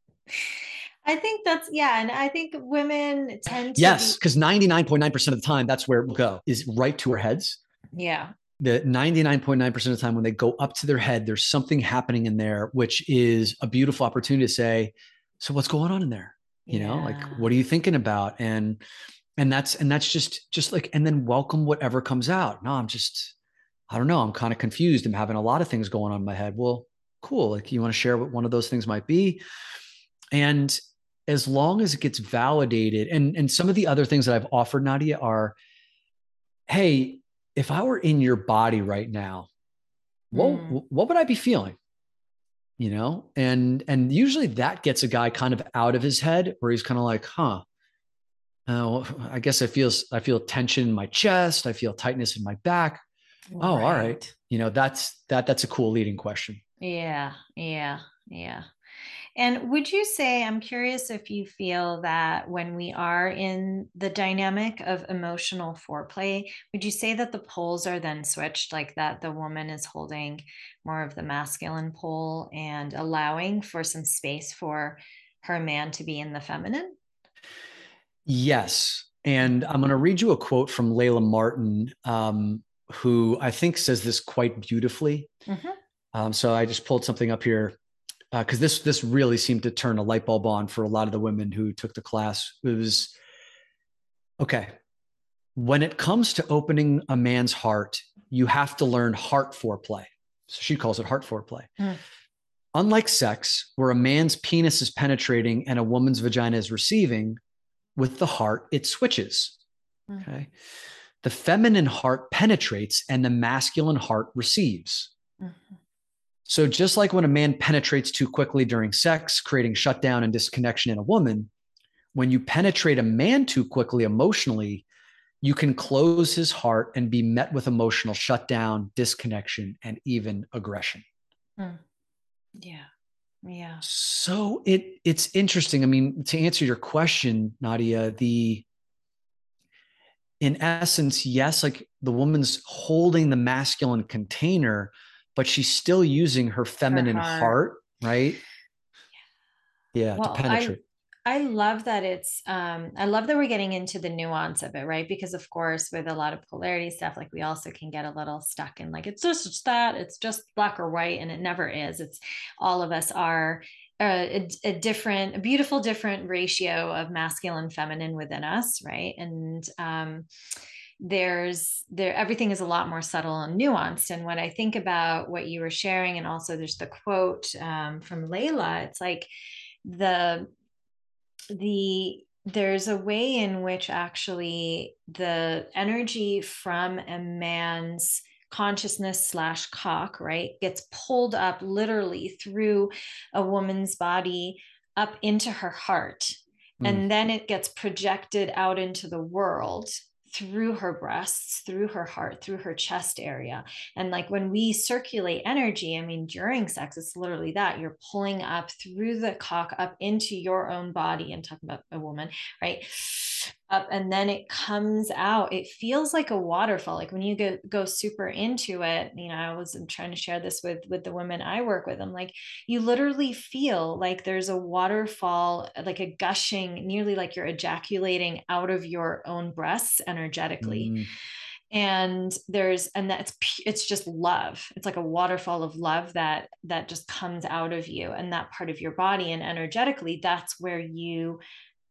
I think that's, yeah, and I think women tend to yes, be, because ninety-nine point nine percent of the time, that's where it will go, is right to our heads. yeah, The ninety-nine point nine percent of the time when they go up to their head, there's something happening in there, which is a beautiful opportunity to say, so what's going on in there? You know, like, yeah, what are you thinking about? And, and that's, and that's just, just like, and then welcome whatever comes out. No, I'm just, I don't know. I'm kind of confused. I'm having a lot of things going on in my head. Well, cool. Like, you want to share what one of those things might be? And as long as it gets validated, and, and some of the other things that I've offered, Nadia, are, hey, if I were in your body right now, what mm, what would I be feeling? You know, and and usually that gets a guy kind of out of his head, where he's kind of like, huh, Oh, I guess I feel I feel tension in my chest. I feel tightness in my back. Oh, all right. Right. You know, that's that that's a cool leading question. Yeah, yeah, yeah. And would you say, I'm curious if you feel that when we are in the dynamic of emotional foreplay, would you say that the poles are then switched, like that the woman is holding more of the masculine pole and allowing for some space for her man to be in the feminine? Yes. And I'm going to read you a quote from Layla Martin, um, who I think says this quite beautifully. Mm-hmm. Um, so I just pulled something up here because uh, this this really seemed to turn a light bulb on for a lot of the women who took the class. It was okay. When it comes to opening a man's heart, you have to learn heart foreplay. So she calls it heart foreplay. Mm. Unlike sex, where a man's penis is penetrating and a woman's vagina is receiving, with the heart, it switches. Mm. Okay. The feminine heart penetrates and the masculine heart receives. Mm-hmm. So, just like when a man penetrates too quickly during sex, creating shutdown and disconnection in a woman, when you penetrate a man too quickly emotionally, you can close his heart and be met with emotional shutdown, disconnection, and even aggression. Mm. Yeah. Yeah. So it it's interesting. I mean, to answer your question, Nadia, the in essence, yes, like the woman's holding the masculine container, but she's still using her Her feminine heart. heart, right? Yeah, to Well, I penetrate. I love that it's um I love that we're getting into the nuance of it, right? Because of course, with a lot of polarity stuff, like we also can get a little stuck in like it's just it's that, it's just black or white, and it never is. It's all of us are a, a different, a beautiful, different ratio of masculine, feminine within us, right? And um there's there everything is a lot more subtle and nuanced. And when I think about what you were sharing, and also there's the quote um, from Layla, it's like the the there's a way in which actually the energy from a man's consciousness slash cock, right, gets pulled up literally through a woman's body up into her heart. Mm, And then it gets projected out into the world through her breasts, through her heart, through her chest area. And like when we circulate energy, I mean, during sex, it's literally that you're pulling up through the cock up into your own body, and talking about a woman, right? Up, and then it comes out. It feels like a waterfall. Like when you go, go super into it, you know, I was trying to share this with, with the women I work with. I'm like, you literally feel like there's a waterfall, like a gushing, nearly like you're ejaculating out of your own breasts energetically. mm, And there's and that's it's just love. It's like a waterfall of love that that just comes out of you and that part of your body. And energetically, that's where you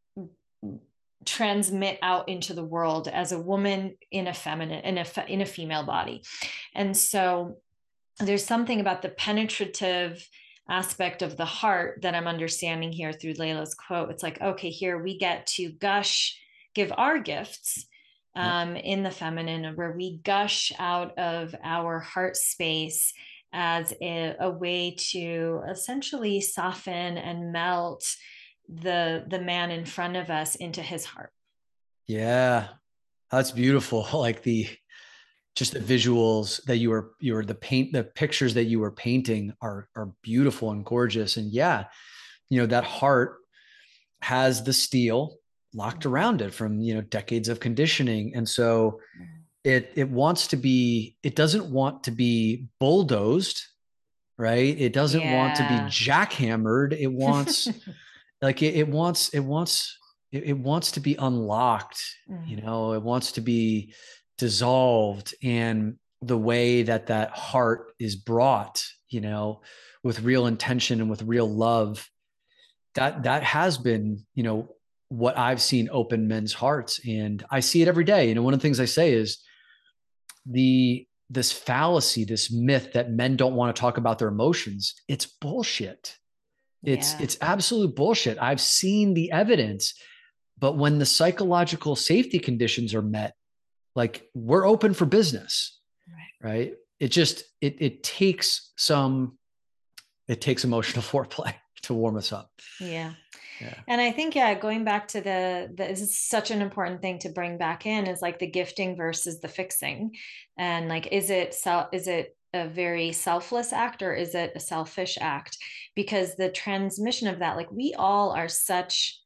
transmit out into the world as a woman in a feminine in a in a female body. And so there's something about the penetrative aspect of the heart that I'm understanding here through Layla's quote. It's like, okay, here we get to gush, give our gifts yep. um, in the feminine, where we gush out of our heart space as a, a way to essentially soften and melt the the man in front of us into his heart. Yeah, that's beautiful. Like the just the visuals that you were you were the paint the pictures that you were painting are are beautiful and gorgeous. And yeah, you know, that heart has the steel locked around it from, you know, decades of conditioning. And so it it wants to be, it doesn't want to be bulldozed, right? It doesn't want to be Yeah. jackhammered. It wants like it, it wants it wants it, it wants to be unlocked, you know, it wants to be dissolved. And the way that that heart is brought, you know, with real intention and with real love, that that has been, you know, what I've seen open men's hearts. And I see it every day. You know, one of the things I say is the this fallacy, this myth that men don't want to talk about their emotions, it's bullshit. It's Yeah. it's absolute bullshit. I've seen the evidence. But when the psychological safety conditions are met, like we're open for business, Right. right? It just it it takes some it takes emotional foreplay to warm us up. Yeah. Yeah. And I think, yeah, going back to the, the this is such an important thing to bring back in, is like the gifting versus the fixing. And like, is it self, is it a very selfless act, or is it a selfish act? Because the transmission of that, like we all are such,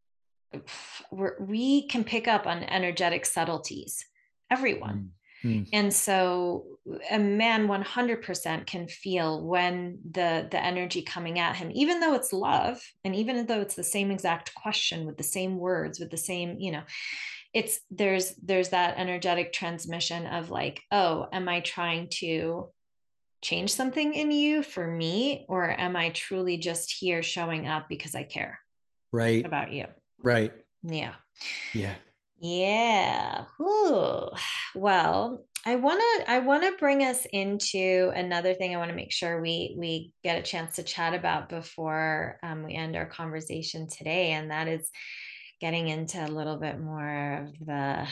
we're, we can pick up on energetic subtleties, everyone. Mm-hmm. And so a man one hundred percent can feel when the the energy coming at him, even though it's love, and even though it's the same exact question with the same words, with the same, you know, it's there's there's that energetic transmission of like, oh, am I trying to change something in you for me, or am I truly just here showing up because I care Right. about you? Right. Yeah. Yeah. Yeah. Ooh. Well, I want to I want to bring us into another thing I want to make sure we we get a chance to chat about before um, we end our conversation today, and that is getting into a little bit more of the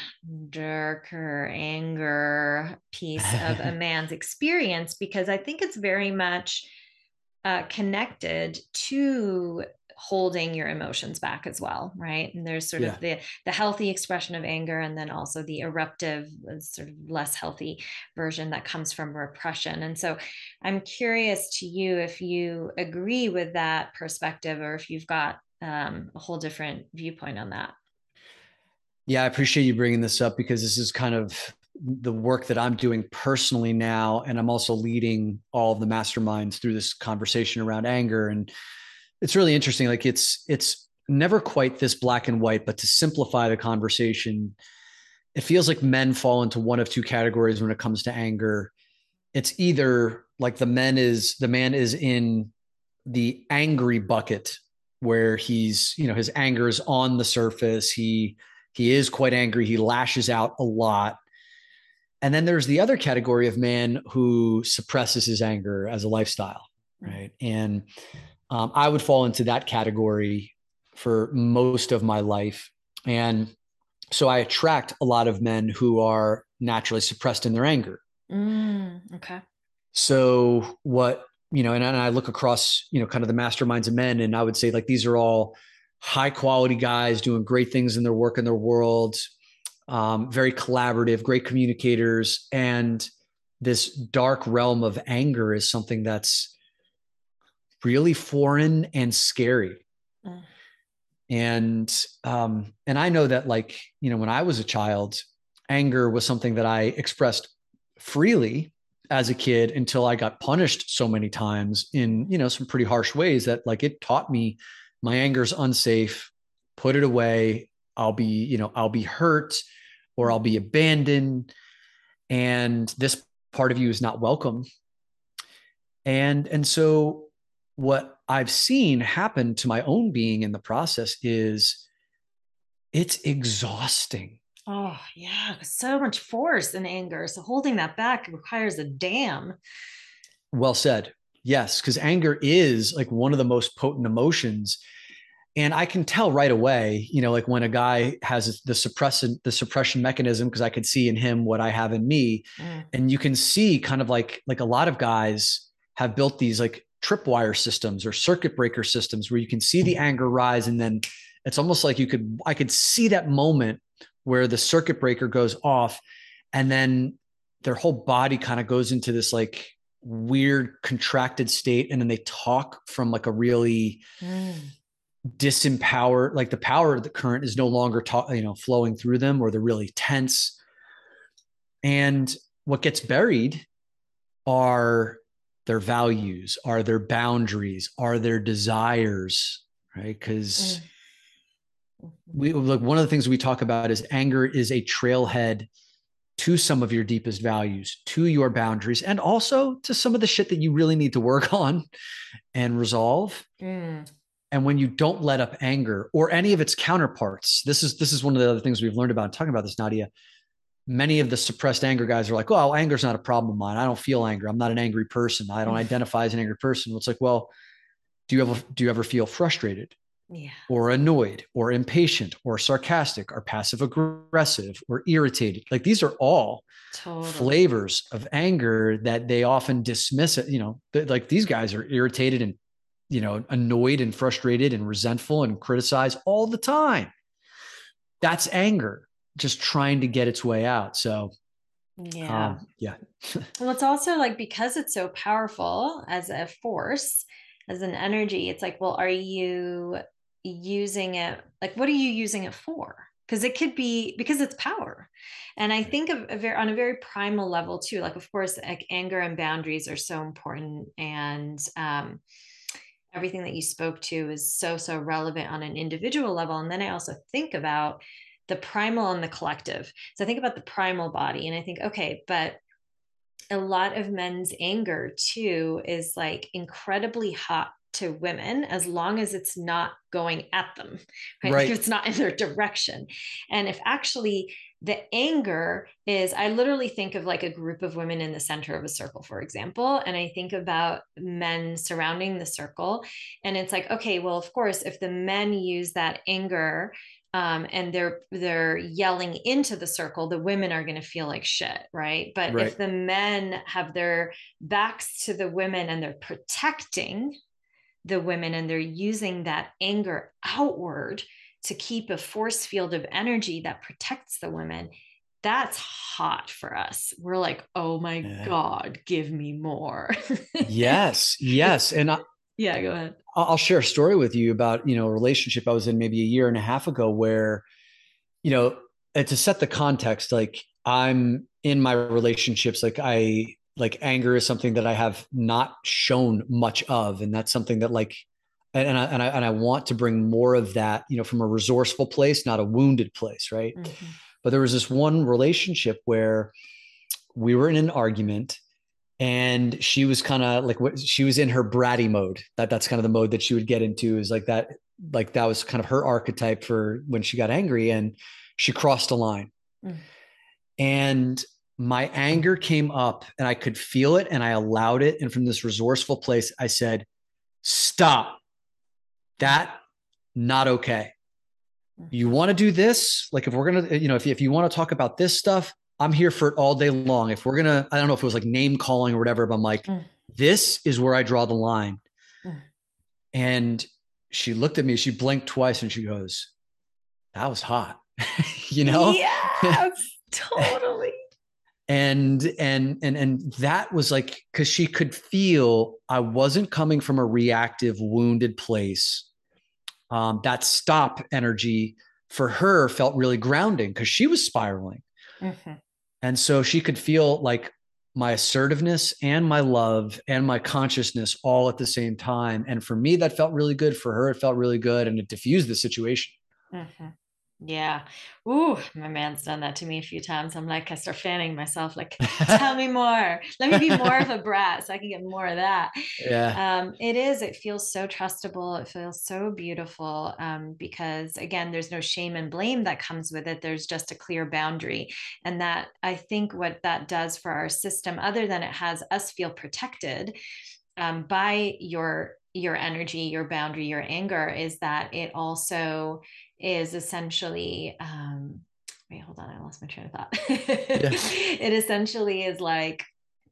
darker anger piece of a man's experience, because I think it's very much uh, connected to holding your emotions back as well, right? And there's sort Yeah. of the the healthy expression of anger, and then also the eruptive, sort of less healthy version that comes from repression. And so I'm curious to you if you agree with that perspective, or if you've got um, a whole different viewpoint on that. Yeah, I appreciate you bringing this up, because this is kind of the work that I'm doing personally now. And I'm also leading all of the masterminds through this conversation around anger. And it's really interesting. Like it's, it's never quite this black and white, but to simplify the conversation, it feels like men fall into one of two categories when it comes to anger. It's either like the men is, the man is in the angry bucket, where he's, you know, his anger is on the surface. He, he is quite angry. He lashes out a lot. And then there's the other category of man who suppresses his anger as a lifestyle, right? And um, I would fall into that category for most of my life. And so I attract a lot of men who are naturally suppressed in their anger. Mm, okay. So what, you know, and, and I look across, you know, kind of the masterminds of men, and I would say like, these are all high quality guys doing great things in their work, in their world, um, very collaborative, great communicators. And this dark realm of anger is something that's really foreign and scary. Mm. And, um, and I know that, like, you know, when I was a child, anger was something that I expressed freely as a kid, until I got punished so many times in, you know, some pretty harsh ways, that like it taught me my anger's unsafe, put it away. I'll be, you know, I'll be hurt, or I'll be abandoned. And this part of you is not welcome. And, and so what I've seen happen to my own being in the process is it's exhausting. Oh, yeah. So much force and anger. So holding that back requires a dam. Well said. Yes, because anger is like one of the most potent emotions. And I can tell right away, you know, like when a guy has the suppression, the suppression mechanism, because I could see in him what I have in me. Mm. And you can see kind of like, like a lot of guys have built these like tripwire systems or circuit breaker systems, where you can see the anger rise. And then it's almost like you could, I could see that moment where the circuit breaker goes off, and then their whole body kind of goes into this like weird contracted state. And then they talk from like a really mm. disempowered, like the power of the current is no longer ta- you know, flowing through them, or they're really tense. And what gets buried are their values, are their boundaries, are their desires, right? Because mm. we like one of the things we talk about is anger is a trailhead to some of your deepest values, to your boundaries, and also to some of the shit that you really need to work on and resolve. Mm. And when you don't let up anger or any of its counterparts, this is this is one of the other things we've learned about talking about this, Nadia. Many of the suppressed anger guys are like, "Oh, anger's not a problem of mine. I don't feel anger. I'm not an angry person. I don't identify as an angry person." Well, it's like, well, do you ever do you ever feel frustrated? Yeah. Or annoyed, or impatient, or sarcastic, or passive aggressive, or irritated? Like these are all totally flavors of anger that they often dismiss it. You know, like these guys are irritated and you know, annoyed and frustrated and resentful and criticize all the time. That's anger just trying to get its way out. So, Yeah. um, yeah. Well, it's also like because it's so powerful as a force, as an energy, it's like, well, are you using it? Like, what are you using it for? Because it could be because it's power. And I think of a very on a very primal level too. Like, of course, like anger and boundaries are so important. And um, everything that you spoke to is so, so relevant on an individual level. And then I also think about the primal and the collective. So I think about the primal body and I think, okay, but a lot of men's anger too is like incredibly hot to women as long as it's not going at them, right? Like if Right. it's not in their direction. And if actually the anger is, I literally think of like a group of women in the center of a circle, for example, and I think about men surrounding the circle. And it's like, okay, well, of course, if the men use that anger um, and they're they're yelling into the circle, the women are going to feel like shit, right? But Right. if the men have their backs to the women and they're protecting the women and they're using that anger outward to keep a force field of energy that protects the women, that's hot for us. We're like, oh my Yeah. God, give me more. Yes. Yes. And I, yeah, go ahead. I'll share a story with you about, you know, a relationship I was in maybe a year and a half ago where, you know, to set the context, like I'm in my relationships, like I, like anger is something that I have not shown much of. And that's something that like, and I, and I, and I want to bring more of that, you know, from a resourceful place, not a wounded place. Right. Mm-hmm. But there was this one relationship where we were in an argument and she was kind of like what she was in her bratty mode. That that's kind of the mode that she would get into is like that, like that was kind of her archetype for when she got angry and she crossed a line. Mm. And my anger came up and I could feel it and I allowed it. And from this resourceful place, I said, stop. That not okay. You want to do this? Like if we're going to, you know, if, if you want to talk about this stuff, I'm here for it all day long. If we're going to, I don't know if it was like name calling or whatever, but I'm like, mm. this is where I draw the line. Mm. And she looked at me, she blinked twice and she goes, that was hot, you know? Yes, totally. and, and, and, and that was like, cause she could feel I wasn't coming from a reactive, wounded place. Um, that stop energy for her felt really grounding because she was spiraling. Mm-hmm. And so she could feel like my assertiveness and my love and my consciousness all at the same time. And for me, that felt really good. For her, it felt really good. And it diffused the situation. Mm-hmm. Yeah. Ooh, my man's done that to me a few times. I'm like, I start fanning myself, like, tell me more. Let me be more of a brat so I can get more of that. Yeah. Um, it is, it feels so trustable. It feels so beautiful. Um, because again, there's no shame and blame that comes with it. There's just a clear boundary. And that I think what that does for our system, other than it has us feel protected um, by your your energy, your boundary, your anger, is that it also is essentially um wait hold on I lost my train of thought. Yeah. It essentially is like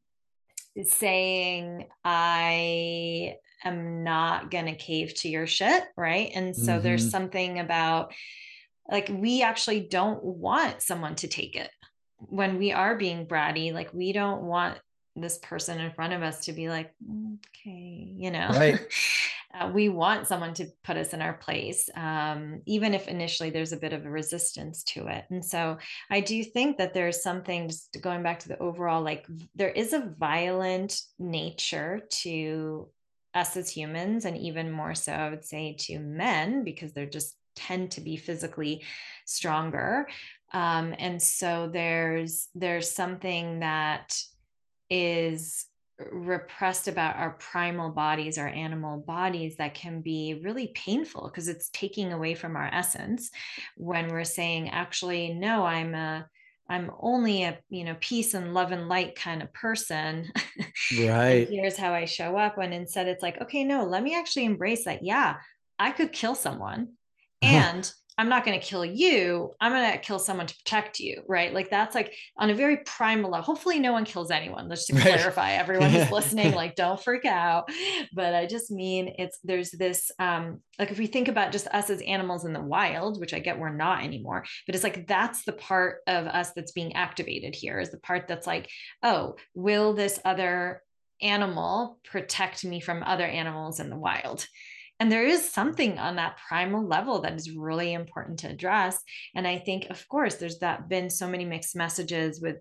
saying I am not gonna cave to your shit, right? And so mm-hmm. there's something about like we actually don't want someone to take it when we are being bratty. Like we don't want this person in front of us to be like, okay, you know, right. uh, we want someone to put us in our place, um, even if initially there's a bit of a resistance to it. And so I do think that there's something, just going back to the overall, like there is a violent nature to us as humans, and even more so, I would say, to men, because they're just tend to be physically stronger. Um, and so there's there's something that is repressed about our primal bodies, our animal bodies, that can be really painful because it's taking away from our essence when we're saying, actually, no, I'm a I'm only a, you know, peace and love and light kind of person. Right. And here's how I show up. When instead it's like, okay, no, let me actually embrace that. Yeah, I could kill someone and I'm not going to kill you. I'm going to kill someone to protect you. Right. Like that's like on a very primal level. Hopefully no one kills anyone. Just to Right. clarify, everyone who's listening, like don't freak out. But I just mean it's, there's this, um, like if we think about just us as animals in the wild, which I get we're not anymore, but it's like, that's the part of us that's being activated here, is the part that's like, oh, will this other animal protect me from other animals in the wild? And there is something on that primal level that is really important to address. And I think, of course, there's that been so many mixed messages with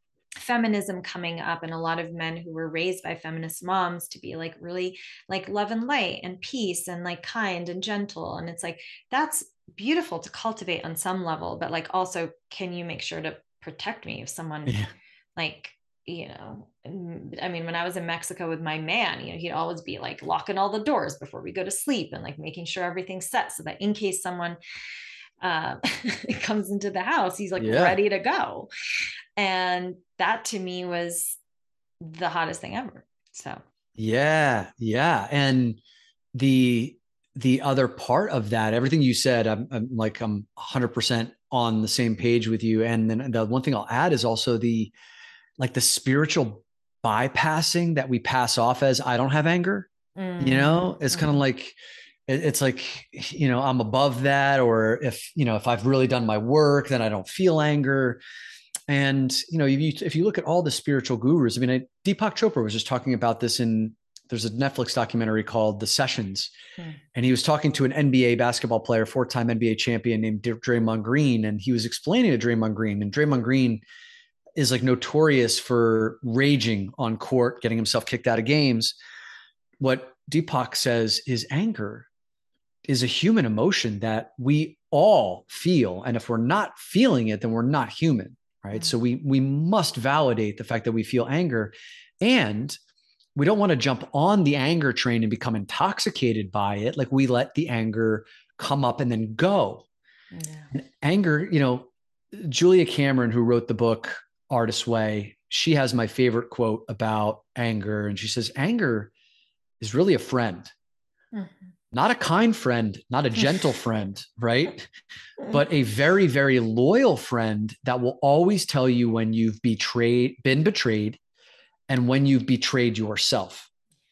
feminism coming up, and a lot of men who were raised by feminist moms to be like really like love and light and peace and like kind and gentle. And it's like, that's beautiful to cultivate on some level, but like also, can you make sure to protect me if someone Yeah. like, you know, I mean, when I was in Mexico with my man, you know, he'd always be like locking all the doors before we go to sleep and like making sure everything's set so that in case someone uh, comes into the house, he's like Yeah. ready to go. And that to me was the hottest thing ever. So, Yeah. Yeah. And the, the other part of that, everything you said, I'm, I'm like, I'm one hundred percent on the same page with you. And then the one thing I'll add is also the, like the spiritual bypassing that we pass off as I don't have anger. You mm-hmm, know, it's kind of mm-hmm. like, it's like, you know, I'm above that. Or if, you know, if I've really done my work, then I don't feel anger. And, you know, if you, if you look at all the spiritual gurus, I mean, I, Deepak Chopra was just talking about this in, there's a Netflix documentary called The Sessions. Mm. And he was talking to an N B A basketball player, four-time N B A champion named Draymond Green. And he was explaining to Draymond Green, and Draymond Green is like notorious for raging on court, getting himself kicked out of games. What Deepak says is anger is a human emotion that we all feel. And if we're not feeling it, then we're not human, right? Mm. So we we must validate the fact that we feel anger. And we don't want to jump on the anger train and become intoxicated by it. Like we let the anger come up and then go. Yeah. And anger, you know, Julia Cameron, who wrote the book Artist's Way, she has my favorite quote about anger. And she says, anger is really a friend, Mm-hmm. not a kind friend, not a gentle friend, right? But a very, very loyal friend that will always tell you when you've betrayed, been betrayed, and when you've betrayed yourself.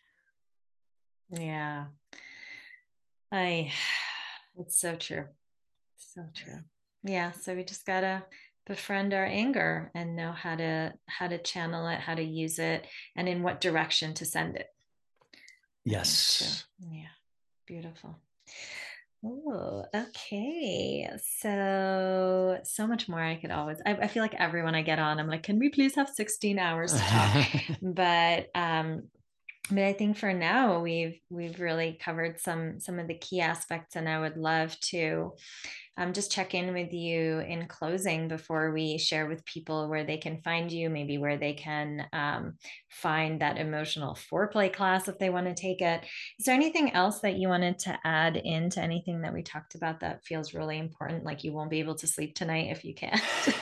Yeah. I, it's so true. So true. Yeah. So we just gotta befriend our anger and know how to how to channel it, how to use it, and in what direction to send it. I think too. Yes. Yeah. Beautiful. Oh, okay. So, so much more I could always, I, I feel like everyone I get on, I'm like, can we please have sixteen hours to talk? But, um, but I think for now we've we've really covered some some of the key aspects, and I would love to um, just check in with you in closing before we share with people where they can find you, maybe where they can um, find that emotional foreplay class if they want to take it. Is there anything else that you wanted to add into anything that we talked about that feels really important? Like you won't be able to sleep tonight if you can't.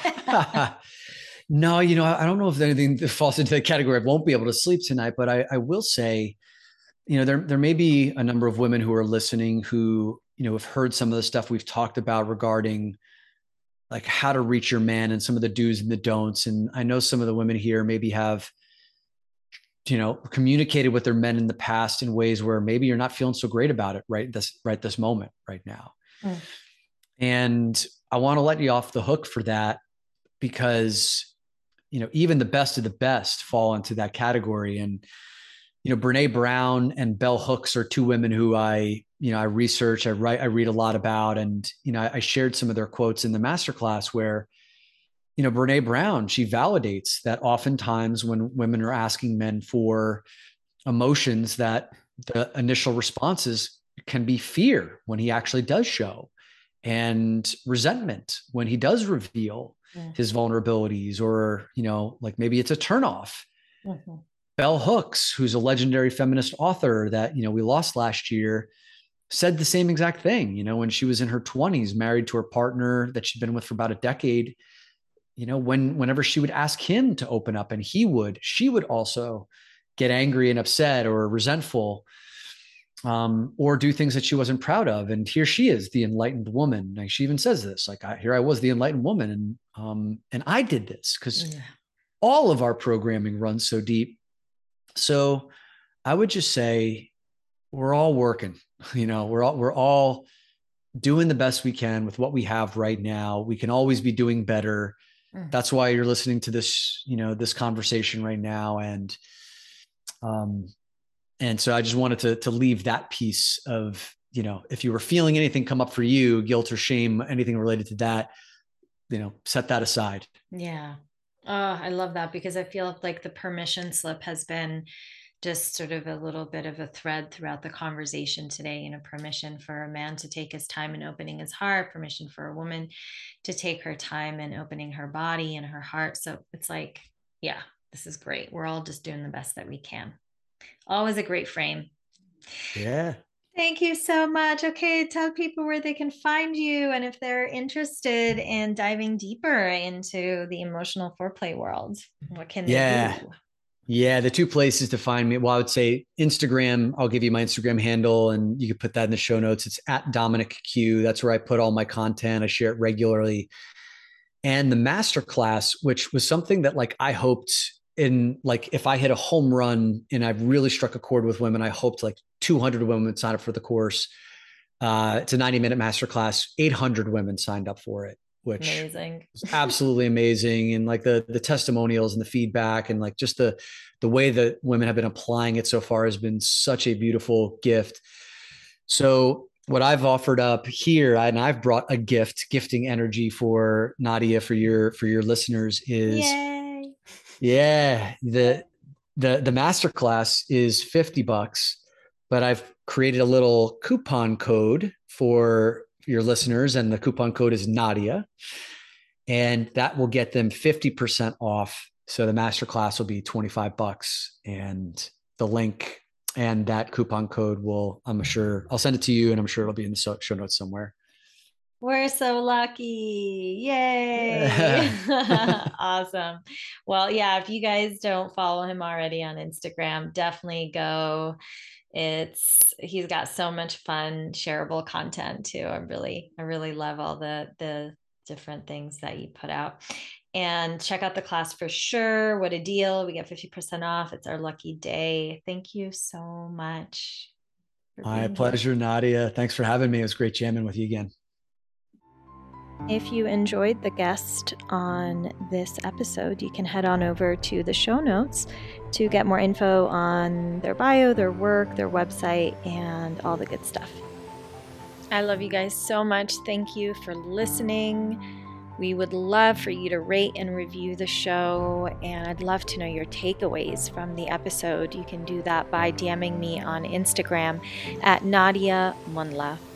No, you know, I don't know if anything falls into the category of won't be able to sleep tonight, but I, I will say, you know, there, there may be a number of women who are listening who, you know, have heard some of the stuff we've talked about regarding like how to reach your man and some of the do's and the don'ts. And I know some of the women here maybe have, you know, communicated with their men in the past in ways where maybe you're not feeling so great about it right this right this moment right now. Mm. And I want to let you off the hook for that because, you know, even the best of the best fall into that category. And, you know, Brene Brown and Bell Hooks are two women who I, you know, I research, I write, I read a lot about. And, you know, I shared some of their quotes in the masterclass where, you know, Brene Brown, she validates that oftentimes when women are asking men for emotions, that the initial responses can be fear when he actually does show, and resentment when he does reveal Mm. his vulnerabilities, or, you know, like maybe it's a turnoff. Mm-hmm. Bell Hooks, who's a legendary feminist author that, you know, we lost last year, said the same exact thing. You know, when she was in her twenties, married to her partner that she'd been with for about a decade, you know, when whenever she would ask him to open up and he would, she would also get angry and upset or resentful. um, or do things that she wasn't proud of. And here she is, the enlightened woman. Like she even says this, like, I, here I was, the enlightened woman. And, um, and I did this because yeah. all of our programming runs so deep. So I would just say we're all working, you know, we're all, we're all doing the best we can with what we have right now. We can always be doing better. Mm. That's why you're listening to this, you know, this conversation right now. And, um, and so I just wanted to, to leave that piece of, you know, if you were feeling anything come up for you, guilt or shame, anything related to that, you know, set that aside. Yeah. Oh, I love that, because I feel like the permission slip has been just sort of a little bit of a thread throughout the conversation today. You know, permission for a man to take his time in opening his heart, permission for a woman to take her time in opening her body and her heart. So it's like, yeah, this is great. We're all just doing the best that we can. Always a great frame. Yeah. Thank you so much. Okay, tell people where they can find you, and if they're interested in diving deeper into the emotional foreplay world, what can yeah. they do? Yeah, the two places to find me. Well, I would say Instagram. I'll give you my Instagram handle, and you can put that in the show notes. It's at Dominic Q. That's where I put all my content. I share it regularly. And the masterclass, which was something that like I hoped in, like if I hit a home run and I really struck a chord with women, I hoped like two hundred women would sign up for the course. Uh, it's a ninety minute masterclass. eight hundred women signed up for it, which amazing. was absolutely amazing. And like the, the testimonials and the feedback and like just the, the way that women have been applying it so far has been such a beautiful gift. So what I've offered up here, and I've brought a gift, gifting energy for Nadia, for your, for your listeners is, Yay. yeah, the, the, the masterclass is fifty bucks, but I've created a little coupon code for your listeners, and the coupon code is Nadia, and that will get them fifty percent off. So the masterclass will be twenty-five bucks, and the link and that coupon code will, I'm sure I'll send it to you, and I'm sure it'll be in the show notes somewhere. We're so lucky. Yay. Awesome. Well, yeah, if you guys don't follow him already on Instagram, definitely go. It's, he's got so much fun, shareable content too. I really, I really love all the, the different things that you put out. And check out the class for sure. What a deal. We get fifty percent off. It's our lucky day. Thank you so much. My pleasure, here. Nadia. Thanks for having me. It was great jamming with you again. If you enjoyed the guest on this episode, you can head on over to the show notes to get more info on their bio, their work, their website, and all the good stuff. I love you guys so much. Thank you for listening. We would love for you to rate and review the show, and I'd love to know your takeaways from the episode. You can do that by DMing me on Instagram at Nadia Munla.